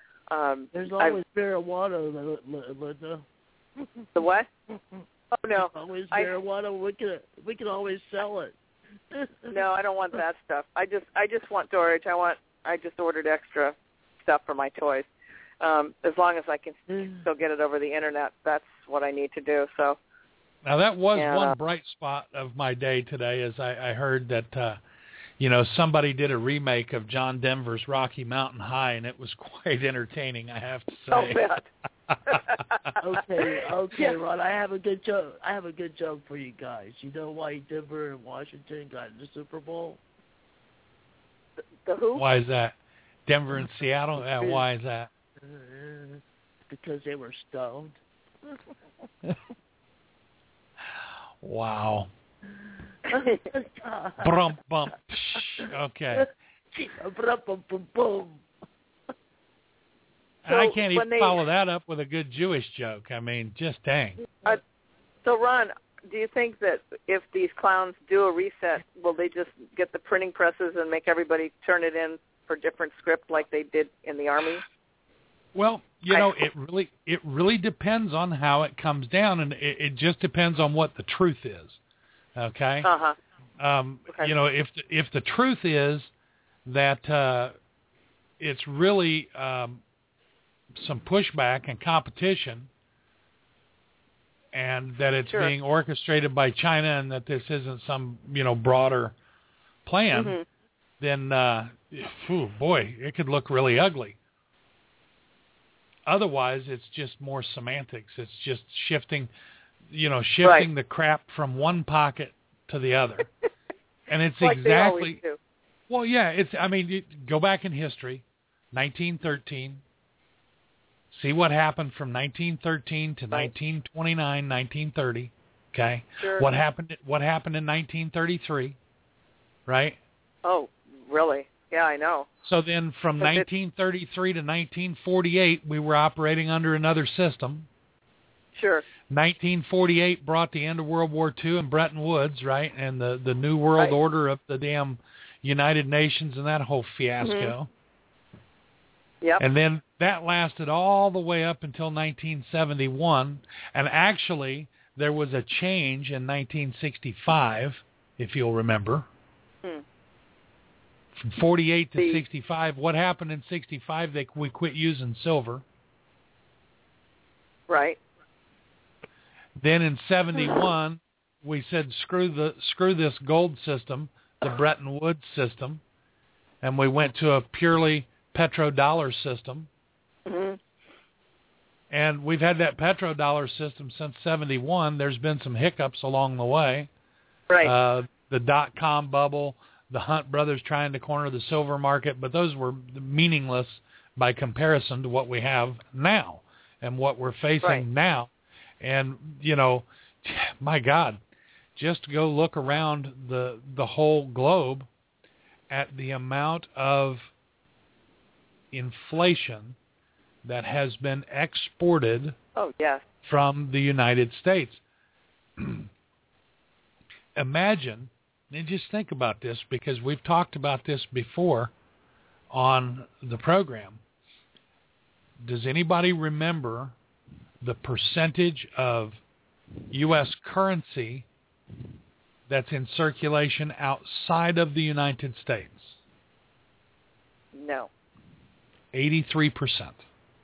Um, There's always I've, marijuana, Linda. The what? Oh no, There's always I, marijuana. We can we can always sell it. No, I don't want that stuff. I just I just want storage. I want I just ordered extra stuff for my toys. Um, as long as I can still get it over the internet, that's what I need to do. So now that was and, one uh, bright spot of my day today, as I, I heard that uh, you know somebody did a remake of John Denver's Rocky Mountain High, and it was quite entertaining, I have to say. Oh, bet. okay, okay, yeah. Ron. I have a good joke. I have a good joke for you guys. You know why Denver and Washington got in the Super Bowl? The, the who? Why is that? Denver and Seattle. Uh, why is that? Uh, because they were stoned. Wow. Brum bump. Okay. Brum bum bum boom. So I can't even they, follow that up with a good Jewish joke. I mean, just dang. Uh, so, Ron, do you think that if these clowns do a reset, will they just get the printing presses and make everybody turn it in for different script like they did in the Army? Well, you know, it really it really depends on how it comes down, and it, it just depends on what the truth is. Okay. Uh huh. Um, okay. You know, if if the truth is that uh, it's really um, some pushback and competition and that it's Sure. being orchestrated by China and that this isn't some, you know, broader plan, Mhm. then, uh, phew, boy, it could look really ugly. Otherwise, it's just more semantics. It's just shifting, you know, shifting Right. the crap from one pocket to the other. And it's like they always exactly, do. well, yeah, it's, I mean, you go back in history, nineteen thirteen, see what happened from nineteen thirteen to Right. nineteen twenty-nine, nineteen thirty, okay? Sure. What happened, what happened in nineteen thirty-three, right? Oh, really? Yeah, I know. So then from But it- nineteen thirty-three to nineteen forty-eight, we were operating under another system. Sure. nineteen forty-eight brought the end of World War Two and Bretton Woods, right? And the, the New World Right. Order of the damn United Nations and that whole fiasco. Yep. And then that lasted all the way up until nineteen seventy-one. And actually, there was a change in nineteen sixty-five, if you'll remember. Hmm. From forty-eight to The- sixty-five. What happened in sixty-five? They, we quit using silver. Right. Then in seventy-one, we said screw the screw this gold system, the Bretton Woods system, and we went to a purely petrodollar system. hmm And we've had that petrodollar system since seventy-one. There's been some hiccups along the way. Right. Uh, the dot-com bubble, the Hunt brothers trying to corner the silver market, but those were meaningless by comparison to what we have now and what we're facing Right. now. And, you know, my God, just go look around the the whole globe at the amount of inflation that has been exported oh, yes. from the United States. Imagine, and just think about this, because we've talked about this before on the program. Does anybody remember the percentage of U S currency that's in circulation outside of the United States? No. eighty-three percent.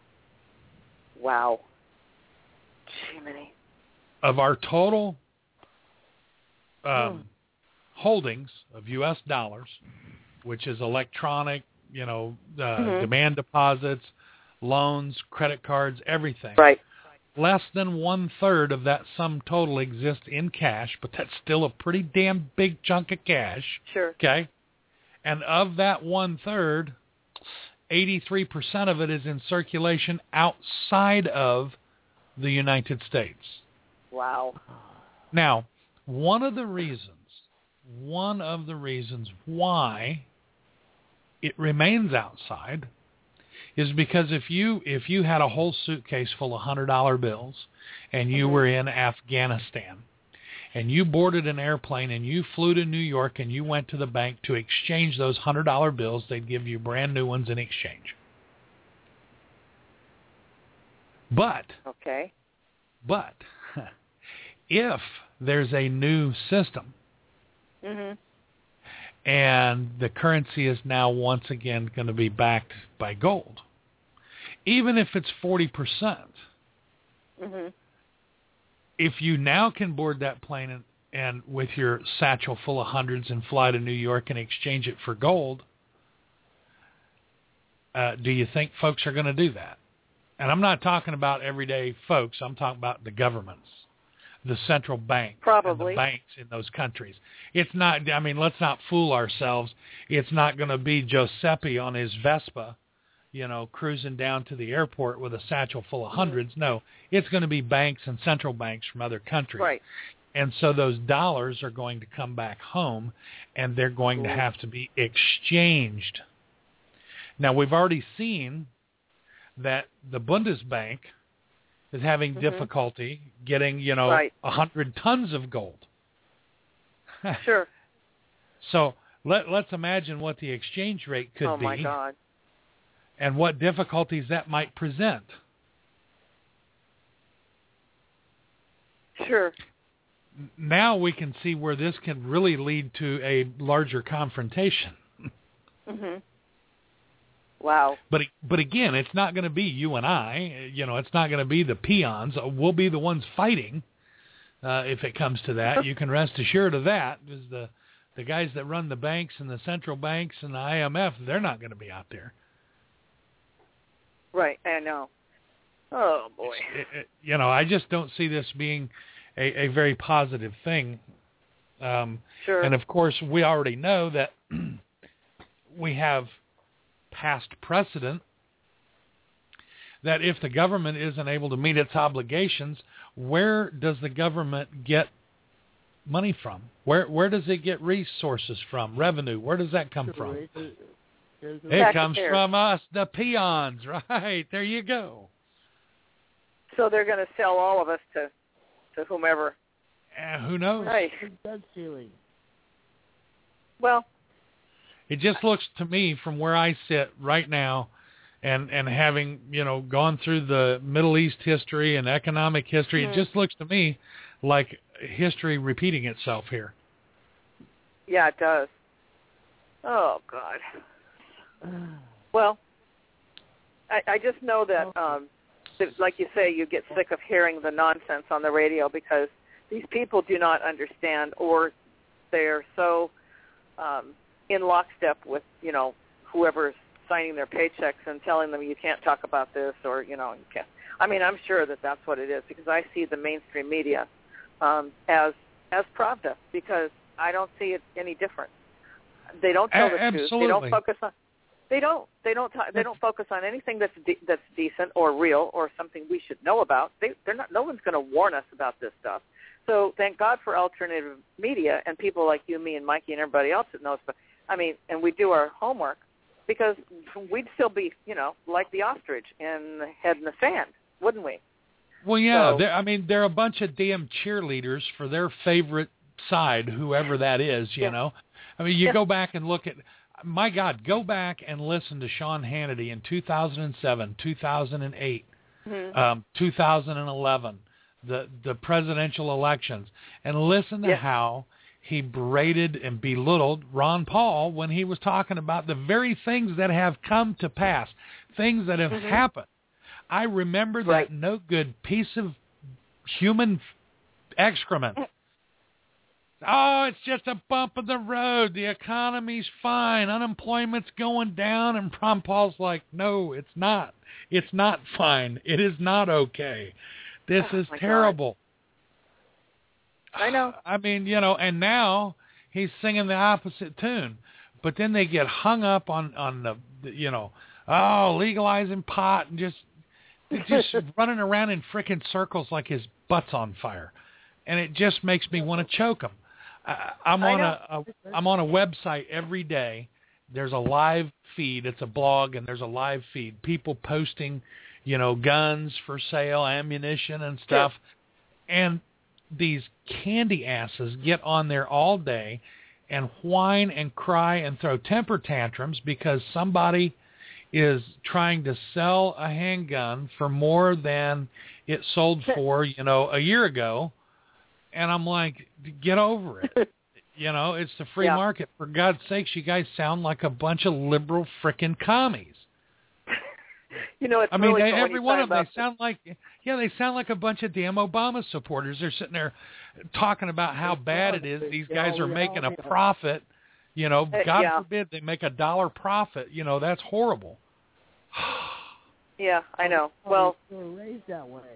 Wow. Jiminy. Of our total um, Hmm. holdings of U S dollars, which is electronic, you know, uh, Mhm. demand deposits, loans, credit cards, everything. Right. Less than one-third of that sum total exists in cash, but that's still a pretty damn big chunk of cash, Sure. okay? And of that one-third, eighty-three percent of it is in circulation outside of the United States. Wow. Now, one of the reasons, one of the reasons why it remains outside is because if you if you had a whole suitcase full of one hundred dollar bills and you Mhm. were in Afghanistan and you boarded an airplane and you flew to New York and you went to the bank to exchange those one hundred dollar bills, they'd give you brand new ones in exchange. But Okay. But if there's a new system Mhm. and the currency is now once again going to be backed by gold, even if it's forty percent, Mhm. if you now can board that plane and, and with your satchel full of hundreds and fly to New York and exchange it for gold, uh, do you think folks are going to do that? And I'm not talking about everyday folks. I'm talking about the governments, the central bank, Probably. and the banks in those countries. It's not, I mean, let's not fool ourselves. It's not going to be Giuseppe on his Vespa, you know, cruising down to the airport with a satchel full of hundreds. No, it's going to be banks and central banks from other countries. Right. And so those dollars are going to come back home, and they're going to Ooh. have to be exchanged. Now, we've already seen that the Bundesbank is having Mhm. difficulty getting, you know, Right. a hundred tons of gold. Sure. So let, let's imagine what the exchange rate could oh be my God. and what difficulties that might present. Sure. Now we can see where this can really lead to a larger confrontation. Mhm. Wow. But but again, it's not going to be you and I. You know, it's not going to be the peons. We'll be the ones fighting uh, if it comes to that. You can rest assured of that, because the, the guys that run the banks and the central banks and the I M F, they're not going to be out there. Right, I know. Oh, boy. It, it, you know, I just don't see this being a, a very positive thing. Um, sure. And, of course, we already know that we have past precedent that if the government isn't able to meet its obligations, where does the government get money from? Where where does it get resources from? Revenue? Where does that come from? It comes from us, the peons, right? There you go. So they're going to sell all of us to, to whomever. Uh, who knows? Right. Debt ceiling. Well, it just looks to me from where I sit right now, and, and having, you know, gone through the Middle East history and economic history, mm-hmm. it just looks to me like history repeating itself here. Yeah, it does. Oh, God. Well, I, I just know that, um, that, like you say, you get sick of hearing the nonsense on the radio because these people do not understand, or they're so um, in lockstep with, you know, whoever's signing their paychecks and telling them you can't talk about this, or, you know, you can't. I mean, I'm sure that that's what it is, because I see the mainstream media um, as as Pravda, because I don't see it any different. They don't tell the Absolutely. truth. They don't focus on. They don't. They don't. T- they don't focus on anything that's de- that's decent or real or something we should know about. They, they're not. No one's going to warn us about this stuff. So thank God for alternative media and people like you, me, and Mikey, and everybody else that knows. But I mean, and we do our homework, because we'd still be, you know, like the ostrich and the head in the sand, wouldn't we? Well, yeah. So, I mean, they're a bunch of damn cheerleaders for their favorite side, whoever that is. You yeah. know, I mean, you yeah. go back and look at. My God, go back and listen to Sean Hannity in two thousand seven, two thousand eight, mm-hmm. um, two thousand eleven, the the presidential elections, and listen to yeah. how he berated and belittled Ron Paul when he was talking about the very things that have come to pass, things that have mm-hmm. happened. I remember right. that no good piece of human excrement. Oh, it's just a bump in the road. The economy's fine. Unemployment's going down. And Ron Paul's like, no, it's not. It's not fine. It is not okay. This oh, is my terrible. God. I know. I mean, you know, and now he's singing the opposite tune. But then they get hung up on, on the, you know, oh, legalizing pot and just just running around in frickin' circles like his butt's on fire. And it just makes me want to choke him. I, I'm on a, a I'm on a website every day. There's a live feed. It's a blog, and there's a live feed. People posting, you know, guns for sale, ammunition and stuff. Sure. And these candy asses get on there all day and whine and cry and throw temper tantrums because somebody is trying to sell a handgun for more than it sold for, you know, a year ago. And I'm like, get over it. You know, it's the free yeah. market. For God's sakes, you guys sound like a bunch of liberal frickin' commies. You know, it's I mean, really they, cool every one of them, them, they sound like, yeah, they sound like a bunch of damn Obama supporters. They're sitting there talking about how bad it is. These guys are making a profit. You know, uh, God yeah. forbid they make a dollar profit. You know, that's horrible. Yeah, I know. Well, we were raised that way.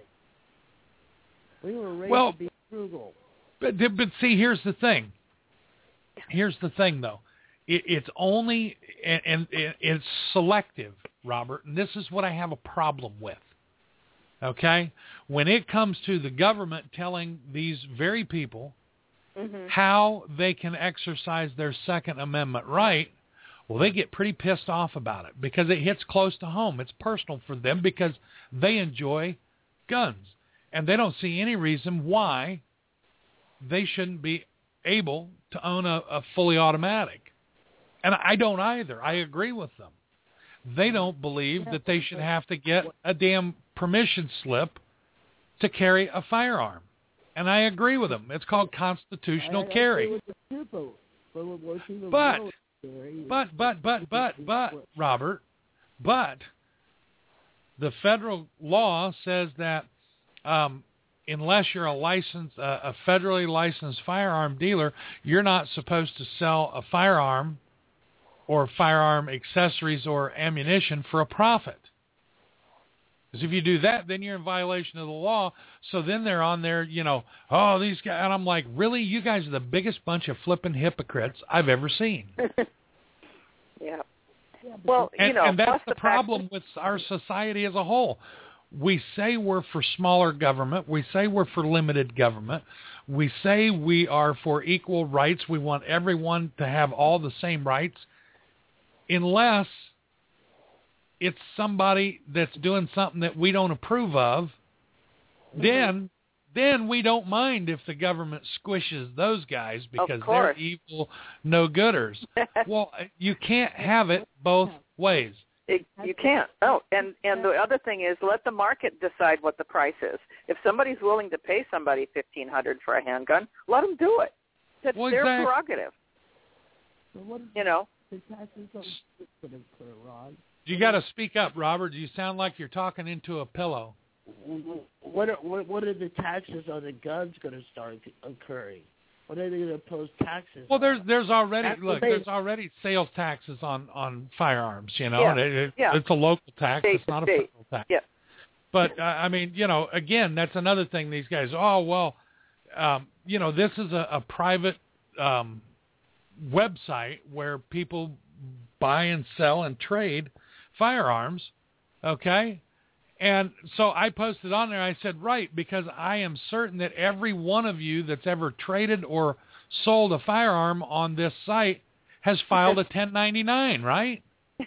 We were raised well, to be frugal. But, but see, here's the thing. Here's the thing, though. It, it's only, and, and it's selective, Robert, and this is what I have a problem with. Okay? When it comes to the government telling these very people mm-hmm. how they can exercise their Second Amendment right, well, they get pretty pissed off about it because it hits close to home. It's personal for them because they enjoy guns, and they don't see any reason why they shouldn't be able to own a, a fully automatic. And I don't either. I agree with them. They don't believe that they should have to get a damn permission slip to carry a firearm. And I agree with them. It's called constitutional carry. But, but, but, but, but, but, Robert, but the federal law says that um, unless you're a licensed, uh, a federally licensed firearm dealer, you're not supposed to sell a firearm or firearm accessories or ammunition for a profit. Because if you do that, then you're in violation of the law. So then they're on there, you know, oh, these guys. And I'm like, really? You guys are the biggest bunch of flipping hypocrites I've ever seen. Yeah. Well, and, you know, and that's plus the, the problem with our society as a whole. We say we're for smaller government. We say we're for limited government. We say we are for equal rights. We want everyone to have all the same rights, unless it's somebody that's doing something that we don't approve of. Mm-hmm. Then, then we don't mind if the government squishes those guys because they're evil no-gooders. Well, you can't have it both ways. It, you can't. No, and and the other thing is, let the market decide what the price is. If somebody's willing to pay somebody fifteen hundred dollars for a handgun, let them do it. That's well, their exactly. prerogative. You know. You got to speak up, Robert. You sound like you're talking into a pillow. What are, what, what are the taxes on the guns going to start occurring? What are they going to impose taxes? Well, there's there's already That's look they, there's already sales taxes on, on firearms. You know, yeah, it, it, yeah. it's a local tax. State it's not a state. federal tax. Yeah. But uh, I mean, you know, again, that's another thing. These guys, oh well, um, you know, this is a, a private um, website where people buy and sell and trade firearms. Okay. And so I posted on there, I said, right, because I am certain that every one of you that's ever traded or sold a firearm on this site has filed a ten ninety-nine, right?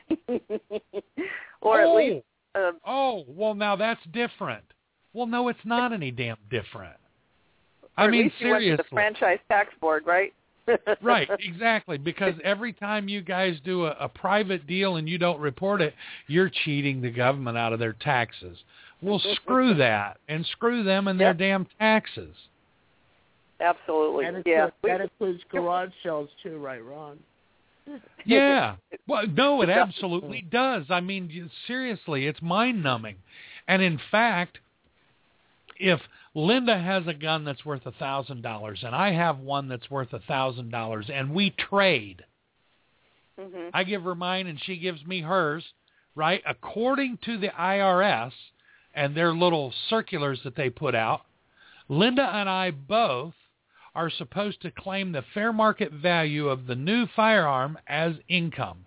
Or oh, at least... Uh, oh, well, now that's different. Well, no, it's not any damn different. Or I at mean, least you seriously. went to the franchise tax board, right? Right, exactly, because every time you guys do a, a private deal and you don't report it, you're cheating the government out of their taxes. Well, screw that, and screw them and Yep. their damn taxes. Absolutely, that yeah. includes, that includes garage sales too, right, Ron? Yeah. Well, no, it absolutely does. I mean, you- seriously, it's mind-numbing. And in fact, if Linda has a gun that's worth one thousand dollars and I have one that's worth one thousand dollars and we trade, mm-hmm. I give her mine and she gives me hers, right? According to the I R S and their little circulars that they put out, Linda and I both are supposed to claim the fair market value of the new firearm as income.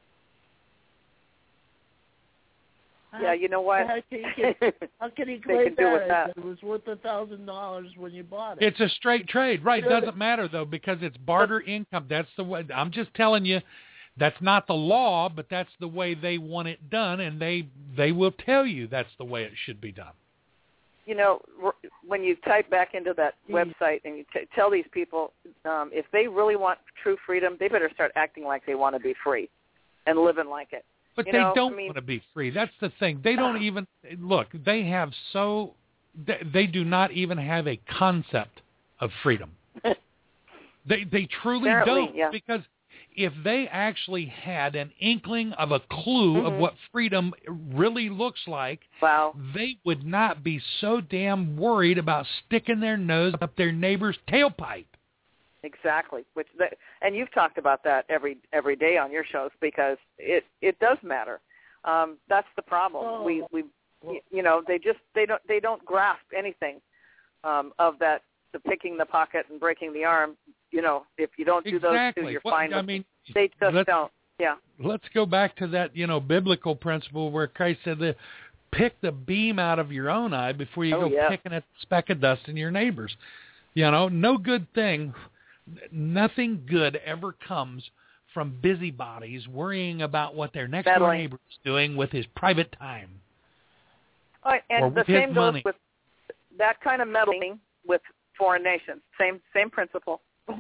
Yeah, you know what? How can you, how can you They claim can do with that? that. It was worth a thousand dollars when you bought it. It's a straight trade, right? Doesn't matter though because it's barter income. That's the way. I'm just telling you, that's not the law, but that's the way they want it done, and they they will tell you that's the way it should be done. You know, when you type back into that website and you t- tell these people um, if they really want true freedom, they better start acting like they want to be free and living like it. But you they know, don't I mean, want to be free. That's the thing. They don't even look. They have so they, they do not even have a concept of freedom. they they truly Apparently, don't yeah. because if they actually had an inkling of a clue mm-hmm. of what freedom really looks like, wow. they would not be so damn worried about sticking their nose up their neighbor's tailpipe. Exactly. Which they, and you've talked about that every every day on your shows because it it does matter. Um, that's the problem. Oh. We we you know they just they don't they don't grasp anything um, of that the picking the pocket and breaking the arm. You know, if you don't do exactly. those two, you're well, fine. I with mean, they just let's, don't. Yeah. Let's go back to that, you know, biblical principle where Christ said that pick the beam out of your own eye before you Oh, go yeah. picking at the speck of dust in your neighbor's. You know, no good thing, nothing good ever comes from busybodies worrying about what their next door Meddling. neighbor is doing with his private time. All right, Or and the with his same goes money. with that kind of meddling with foreign nations. Same same principle.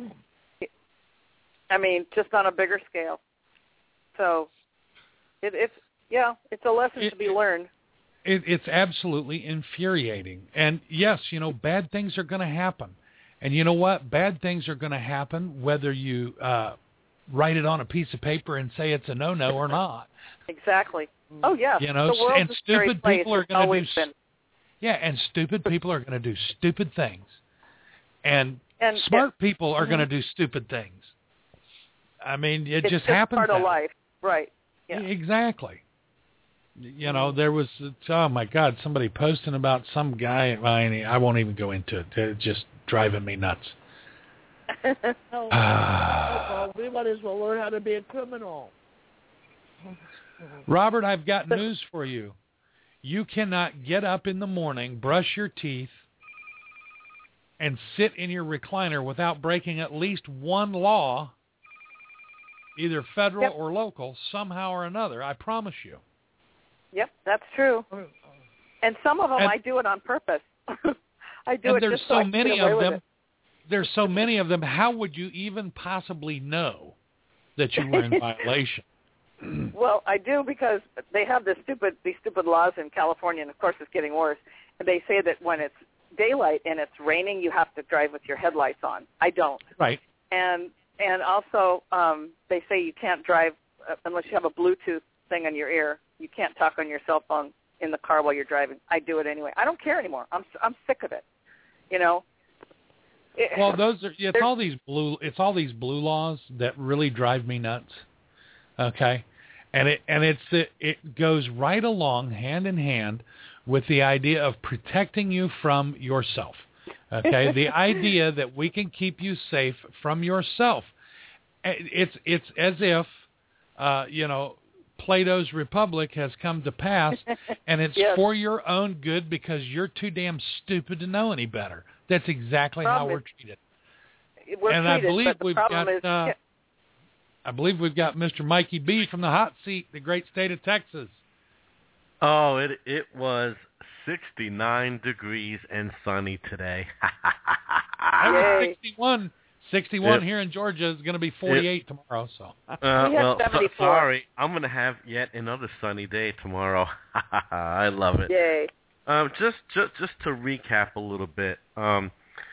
I mean, just on a bigger scale. So it, it's yeah, it's a lesson It- to be learned. It, it's absolutely infuriating. And yes, you know, bad things are going to happen. And you know what? Bad things are going to happen whether you uh, write it on a piece of paper and say it's a no-no or not. Exactly. Oh yeah. You know, the world's and a scary stupid place. people are It's going to always do. been. Yeah, and stupid people are going to do stupid things. And, and smart yeah. people are mm-hmm. going to do stupid things. I mean, it it's just just happens. part of that life. Right. Yeah. Exactly. You know, there was, oh my God, somebody posting about some guy. I won't even go into it. It's just driving me nuts. no, no, we might as well learn how to be a criminal. Robert, I've got news for you. You cannot get up in the morning, brush your teeth, and sit in your recliner without breaking at least one law, either federal yep. or local, somehow or another. I promise you. Yep, that's true. And some of them, and, I do it on purpose. I do and it there's just so so I can many get away of with them. it. There's so many of them. How would you even possibly know that you were in violation? Well, I do because they have this stupid these stupid laws in California, and of course it's getting worse. And they say that when it's daylight and it's raining, you have to drive with your headlights on. I don't. Right. And and also um, they say you can't drive uh, unless you have a Bluetooth thing in your ear. You can't talk on your cell phone in the car while you're driving. I do it anyway. I don't care anymore. I'm I'm sick of it. You know. It, well, those are it's all these blue it's all these blue laws that really drive me nuts. Okay. And it and it's it, it goes right along hand in hand with the idea of protecting you from yourself. Okay, the idea that we can keep you safe from yourself. It's it's as if uh, you know Plato's Republic has come to pass, and it's yes. for your own good because you're too damn stupid to know any better. That's exactly how we're treated. We're and treated, I believe but the we've problem got. is, Uh, I believe we've got Mister Mikey B from the hot seat, the great state of Texas. Oh, it it was sixty-nine degrees and sunny today. That was sixty-one. sixty-one it, here in Georgia is going to be forty-eight it, tomorrow. So. Uh, we well, so, sorry, I'm going to have yet another sunny day tomorrow. I love it. Yay. Um, just, just just to recap a little bit. Um,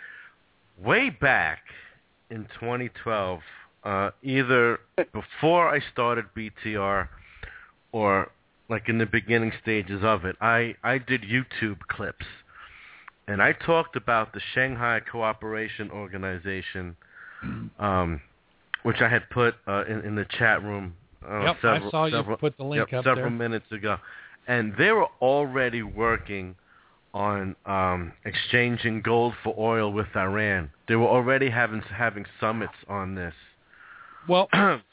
way back in twenty twelve. Uh, either before I started B T R or like in the beginning stages of it, I, I did YouTube clips. And I talked about the Shanghai Cooperation Organization, um, which I had put uh, in, in the chat room uh, yep, several, I saw you several, put the link yep, up several there. minutes ago. And they were already working on um, exchanging gold for oil with Iran. They were already having having summits on this. Well,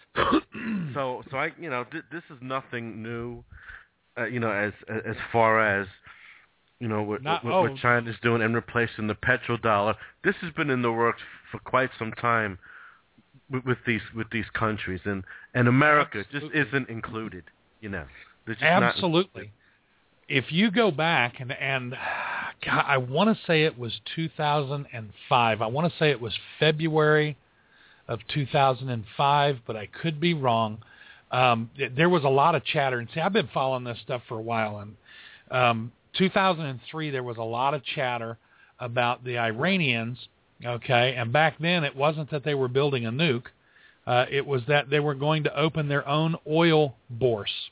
so so I you know th- this is nothing new, uh, you know as as far as you know what, Not, what, oh. what China's doing and replacing the petrodollar. This has been in the works for quite some time with, with these with these countries, and and America Absolutely. just isn't included. You know, just absolutely. Not if you go back and and God, I want to say it was two thousand five. I want to say it was February of two thousand five, but I could be wrong. Um, there was a lot of chatter, and see, I've been following this stuff for a while. And um, two thousand three, there was a lot of chatter about the Iranians. Okay, and back then it wasn't that they were building a nuke; uh, it was that they were going to open their own oil bourse.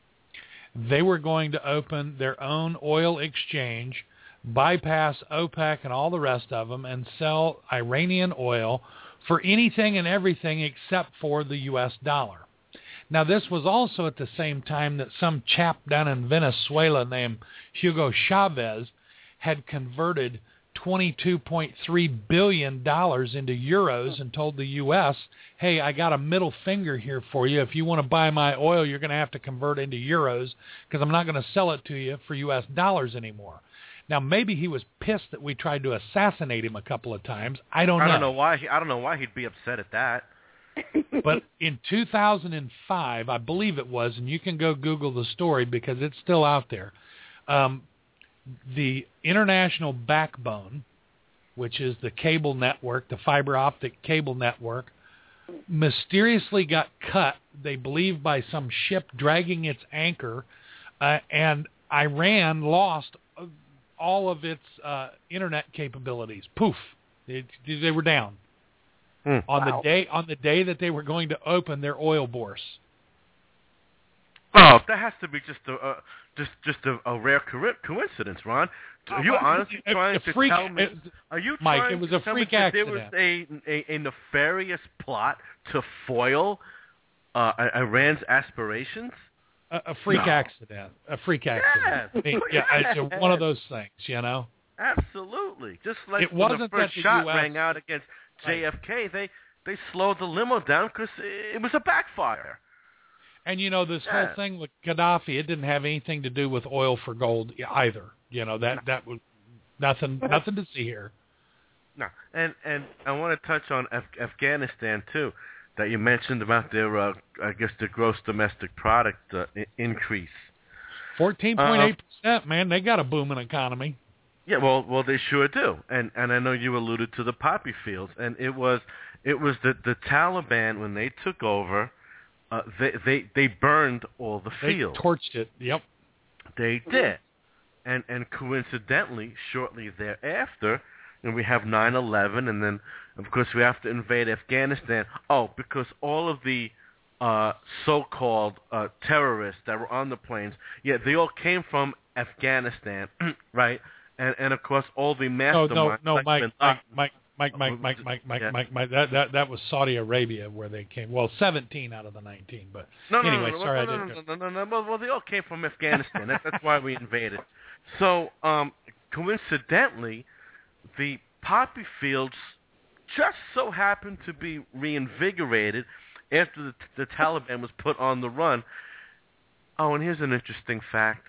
They were going to open their own oil exchange, bypass OPEC and all the rest of them, and sell Iranian oil for anything and everything except for the U S dollar. Now, this was also at the same time that some chap down in Venezuela named Hugo Chavez had converted twenty-two point three billion dollars into euros and told the U S, hey, I got a middle finger here for you. If you want to buy my oil, you're going to have to convert into euros because I'm not going to sell it to you for U S dollars anymore. Now, maybe he was pissed that we tried to assassinate him a couple of times. I don't know. I don't know why. He, I don't know why he'd be upset at that. But in two thousand five, I believe it was, and you can go Google the story because it's still out there. Um, the international backbone, which is the cable network, the fiber optic cable network, mysteriously got cut, they believe, by some ship dragging its anchor, uh, and Iran lost all of its uh, internet capabilities. Poof, they, they were down hmm. on Wow. the day on the day that they were going to open their oil bourse. Oh, that has to be just a uh, just just a, a rare co- coincidence, Ron. Are you Uh, honestly a, trying a to freak, tell me? it, Are you Mike, trying it was to a tell me freak that accident. there was a a, a nefarious plot to foil uh, Iran's aspirations? A, a freak No. accident. A freak accident. Yes. I mean, yeah, Yes. it's one of those things, you know. Absolutely. Just like It when wasn't the first that the shot U S rang out against J F K, they they slowed the limo down because it was a backfire. And, you know, this Yeah. whole thing with Gaddafi, it didn't have anything to do with oil for gold either. You know, that, No. that was nothing nothing to see here. No, and and I want to touch on Af- Afghanistan too, that you mentioned about their, uh, I guess, the gross domestic product uh, I- increase. fourteen point eight percent, man, they got a booming economy. Yeah, well, well, they sure do, and and I know you alluded to the poppy fields, and it was it was the the Taliban when they took over, uh, they they they burned all the They fields. torched it. Yep. They did, and and coincidentally, shortly thereafter, and we have nine eleven, and then of course we have to invade Afghanistan. Oh, because all of the uh, so-called uh, terrorists that were on the planes, yeah, they all came from Afghanistan, right? And and of course all the No, masterminds. no, no, like Mike, Bin Mike, Laden- Mike, Mike, Mike, Mike, Mike, Mike, Yeah. Mike, Mike. That that that was Saudi Arabia where they came. Well, seventeen out of the nineteen, but No, no, anyway, no, no, sorry, no, I no, didn't. no, no, no, no, Well, they all came from Afghanistan. That, that's why we invaded. So, um, coincidentally, the poppy fields just so happened to be reinvigorated after the, the Taliban was put on the run. Oh, and here's an interesting fact.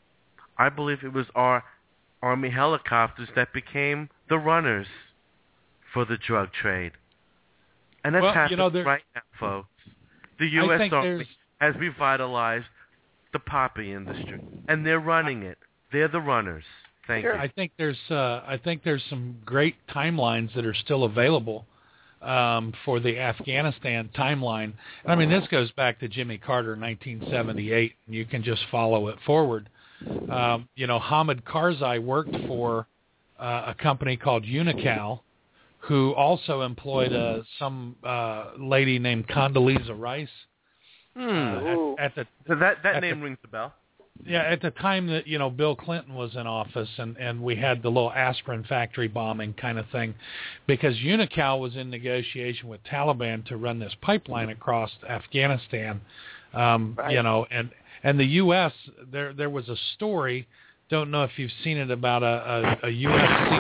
I believe it was our Army helicopters that became the runners for the drug trade. And that's Well, you happening know, there- right now, folks. The I U S think Army there's- has revitalized the poppy industry, and they're running it. They're the runners. Thank Sure. you. I think there's uh, I think there's some great timelines that are still available um, for the Afghanistan timeline. And I mean, this goes back to Jimmy Carter, nineteen seventy-eight, and you can just follow it forward. Um, you know, Hamid Karzai worked for uh, a company called Unocal, who also employed uh, some uh, lady named Condoleezza Rice. Hmm. Uh, at, at the So that that at name the- rings a bell. yeah, at the time that, you know, Bill Clinton was in office and, and we had the little aspirin factory bombing kind of thing, because Unocal was in negotiation with Taliban to run this pipeline across Afghanistan, um, Right. you know, and, and the U S, there there was a story, don't know if you've seen it, about a, a, a U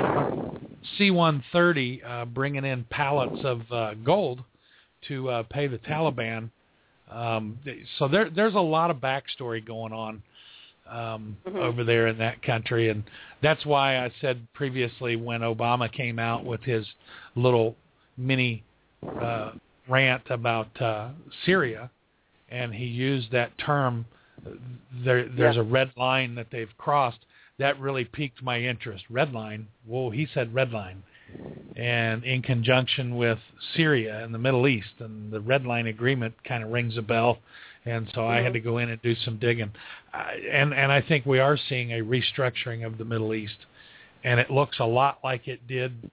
S C one thirty uh, bringing in pallets of uh, gold to uh, pay the Taliban. Um, so there, there's a lot of backstory going on um, Mhm. over there in that country, and that's why I said previously when Obama came out with his little mini uh, rant about uh, Syria, and he used that term, there, there's Yeah. a red line that they've crossed. That really piqued my interest. Red line. Whoa, he said red line. And in conjunction with Syria and the Middle East, and the Red Line Agreement kind of rings a bell, and so I had to go in and do some digging. Uh, and, and I think we are seeing a restructuring of the Middle East, and it looks a lot like it did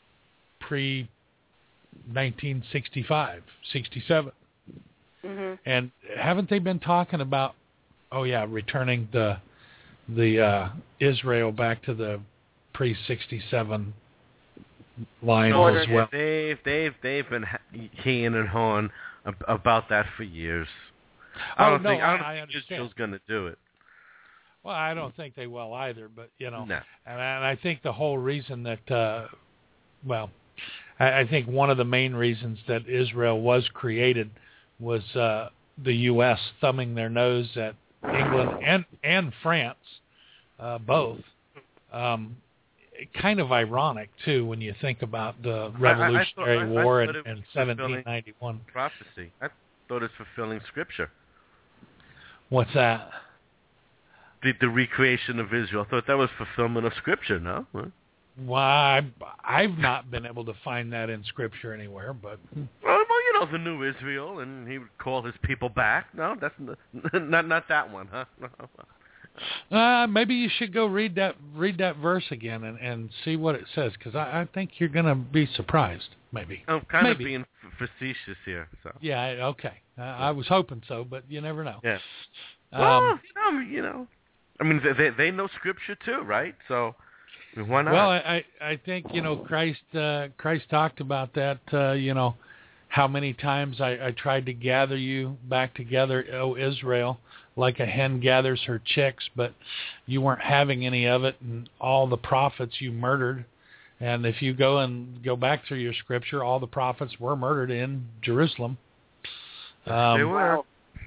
pre-nineteen sixty-five, sixty-seven. Mm-hmm. And haven't they been talking about, oh yeah, returning the the uh, Israel back to the pre sixty-seven line No, as well? They've they've they've been ha- heeing and hawing ab- about that for years. I Oh, don't no, think I don't I- I think understand. Israel's going to do it. Well, I don't think they will either, but you know, No. and, I, and I think the whole reason that, uh, well, I, I think one of the main reasons that Israel was created was uh, the U S thumbing their nose at England and and France, uh, both. Um, kind of ironic too when you think about the Revolutionary I- I thought- I- I War thought in, it was in fulfilling- seventeen ninety-one. Prophecy. I thought it's fulfilling scripture. What's that? The, the recreation of Israel. I thought that was fulfillment of scripture. No. Huh? Why, I've not been able to find that in Scripture anywhere, but Well, well, you know, the new Israel, and he would call his people back. No, that's n- not not that one, huh? No. Uh, maybe you should go read that read that verse again and, and see what it says, because I, I think you're going to be surprised. Maybe. I'm kind maybe. of being facetious here. So. Yeah. Okay. Uh, I was hoping so, but you never know. Yeah. Um, well, you know, you know, I mean, they they know Scripture too, right? So I mean, why not? Well, I I think you know Christ uh, Christ talked about that. Uh, you know, how many times I, I tried to gather you back together, O Israel, like a hen gathers her chicks, but you weren't having any of it, and all the prophets you murdered. And if you go and go back through your scripture, all the prophets were murdered in Jerusalem. Um, they were.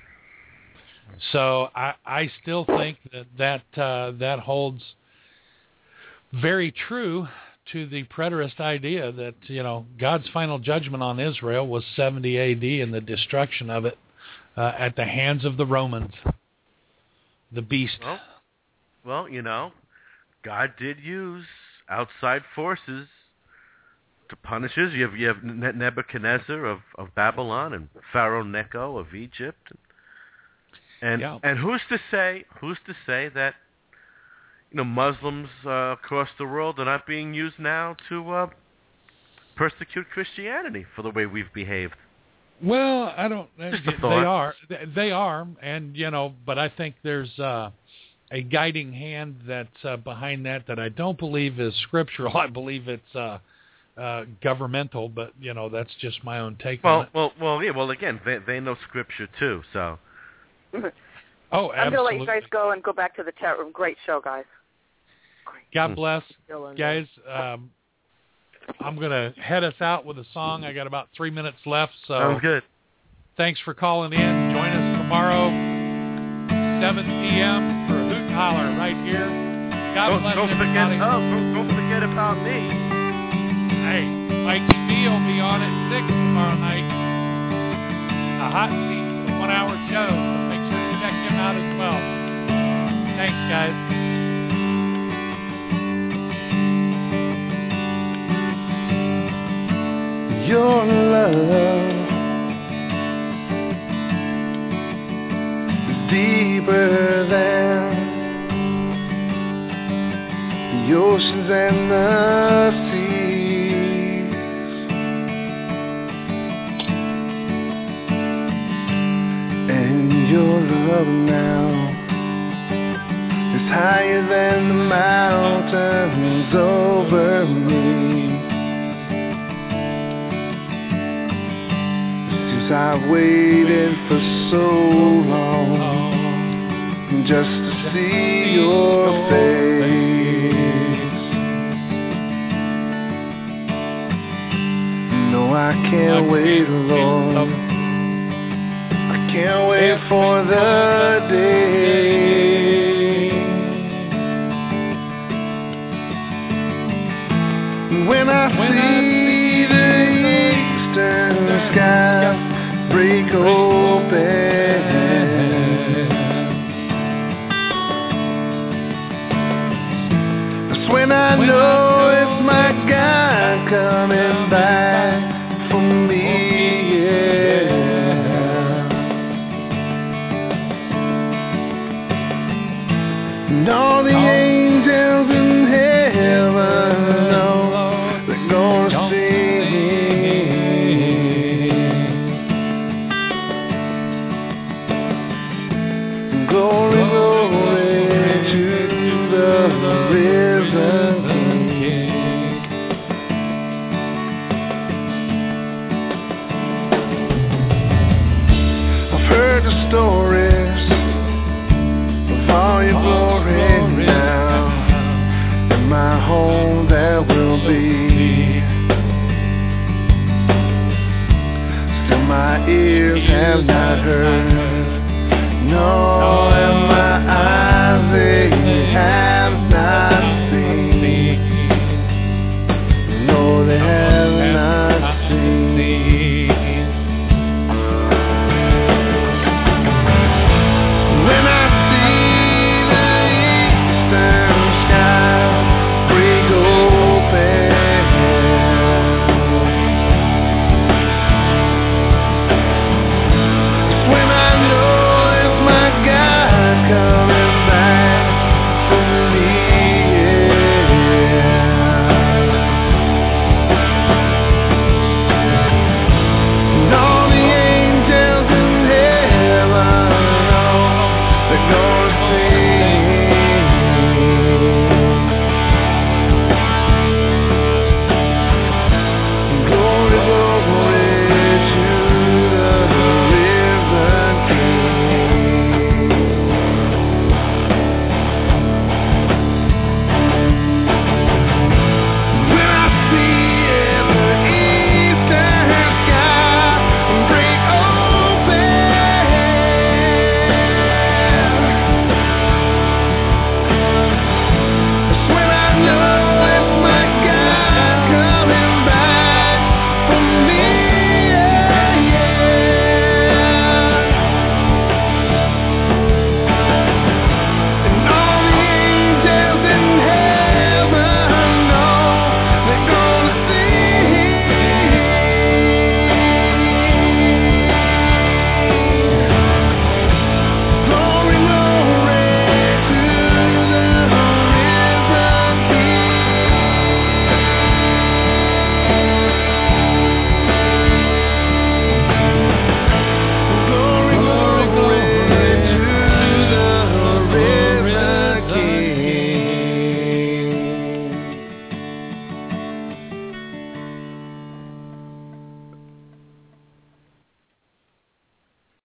So I, I still think that that, uh, that holds very true to the preterist idea that, you know, God's final judgment on Israel was seventy A D and the destruction of it uh, at the hands of the Romans, the beast. Well, well, you know, God did use outside forces to punish us. You have you have Nebuchadnezzar of, of Babylon and Pharaoh Necho of Egypt, and yeah. and who's to say who's to say that you know Muslims uh, across the world are not being used now to uh, persecute Christianity for the way we've behaved? Well, I don't. Just they a thought. are. They are, and you know, but I think there's uh, a guiding hand that's uh, behind that that I don't believe is scriptural. I believe it's uh, uh, governmental, but you know, that's just my own take Well, on it. well, well, yeah. Well, again, they they know Scripture too, so. Oh, I'm absolutely. going to let you guys go and go back to the chat room. Great show, guys. God bless, Still in guys. Um, I'm going to head us out with a song. I got about three minutes left, so Sounds good. thanks for calling in. Join us tomorrow, seven p.m. for Hoot and Holler right here. God Don't, bless don't forget. everybody. Oh, don't, don't forget about me. Hey, Mikey B will be on at six tomorrow night. A hot seat for a one-hour show, so make sure you check him out as well. Thanks, guys. Your love is deeper than the oceans and the seas, and your love now is higher than the mountains over me. I've waited for so long just to see your face. No, I can't wait, Lord. I can't wait for the day when I see the eastern sky break open. That's when I know it's my God coming back for me, yeah. And all the angels in heaven know they're gonna sing. Glory, glory to the risen King. I've heard the stories of all your glory now. In my home there will be. Still my ears have not heard. No.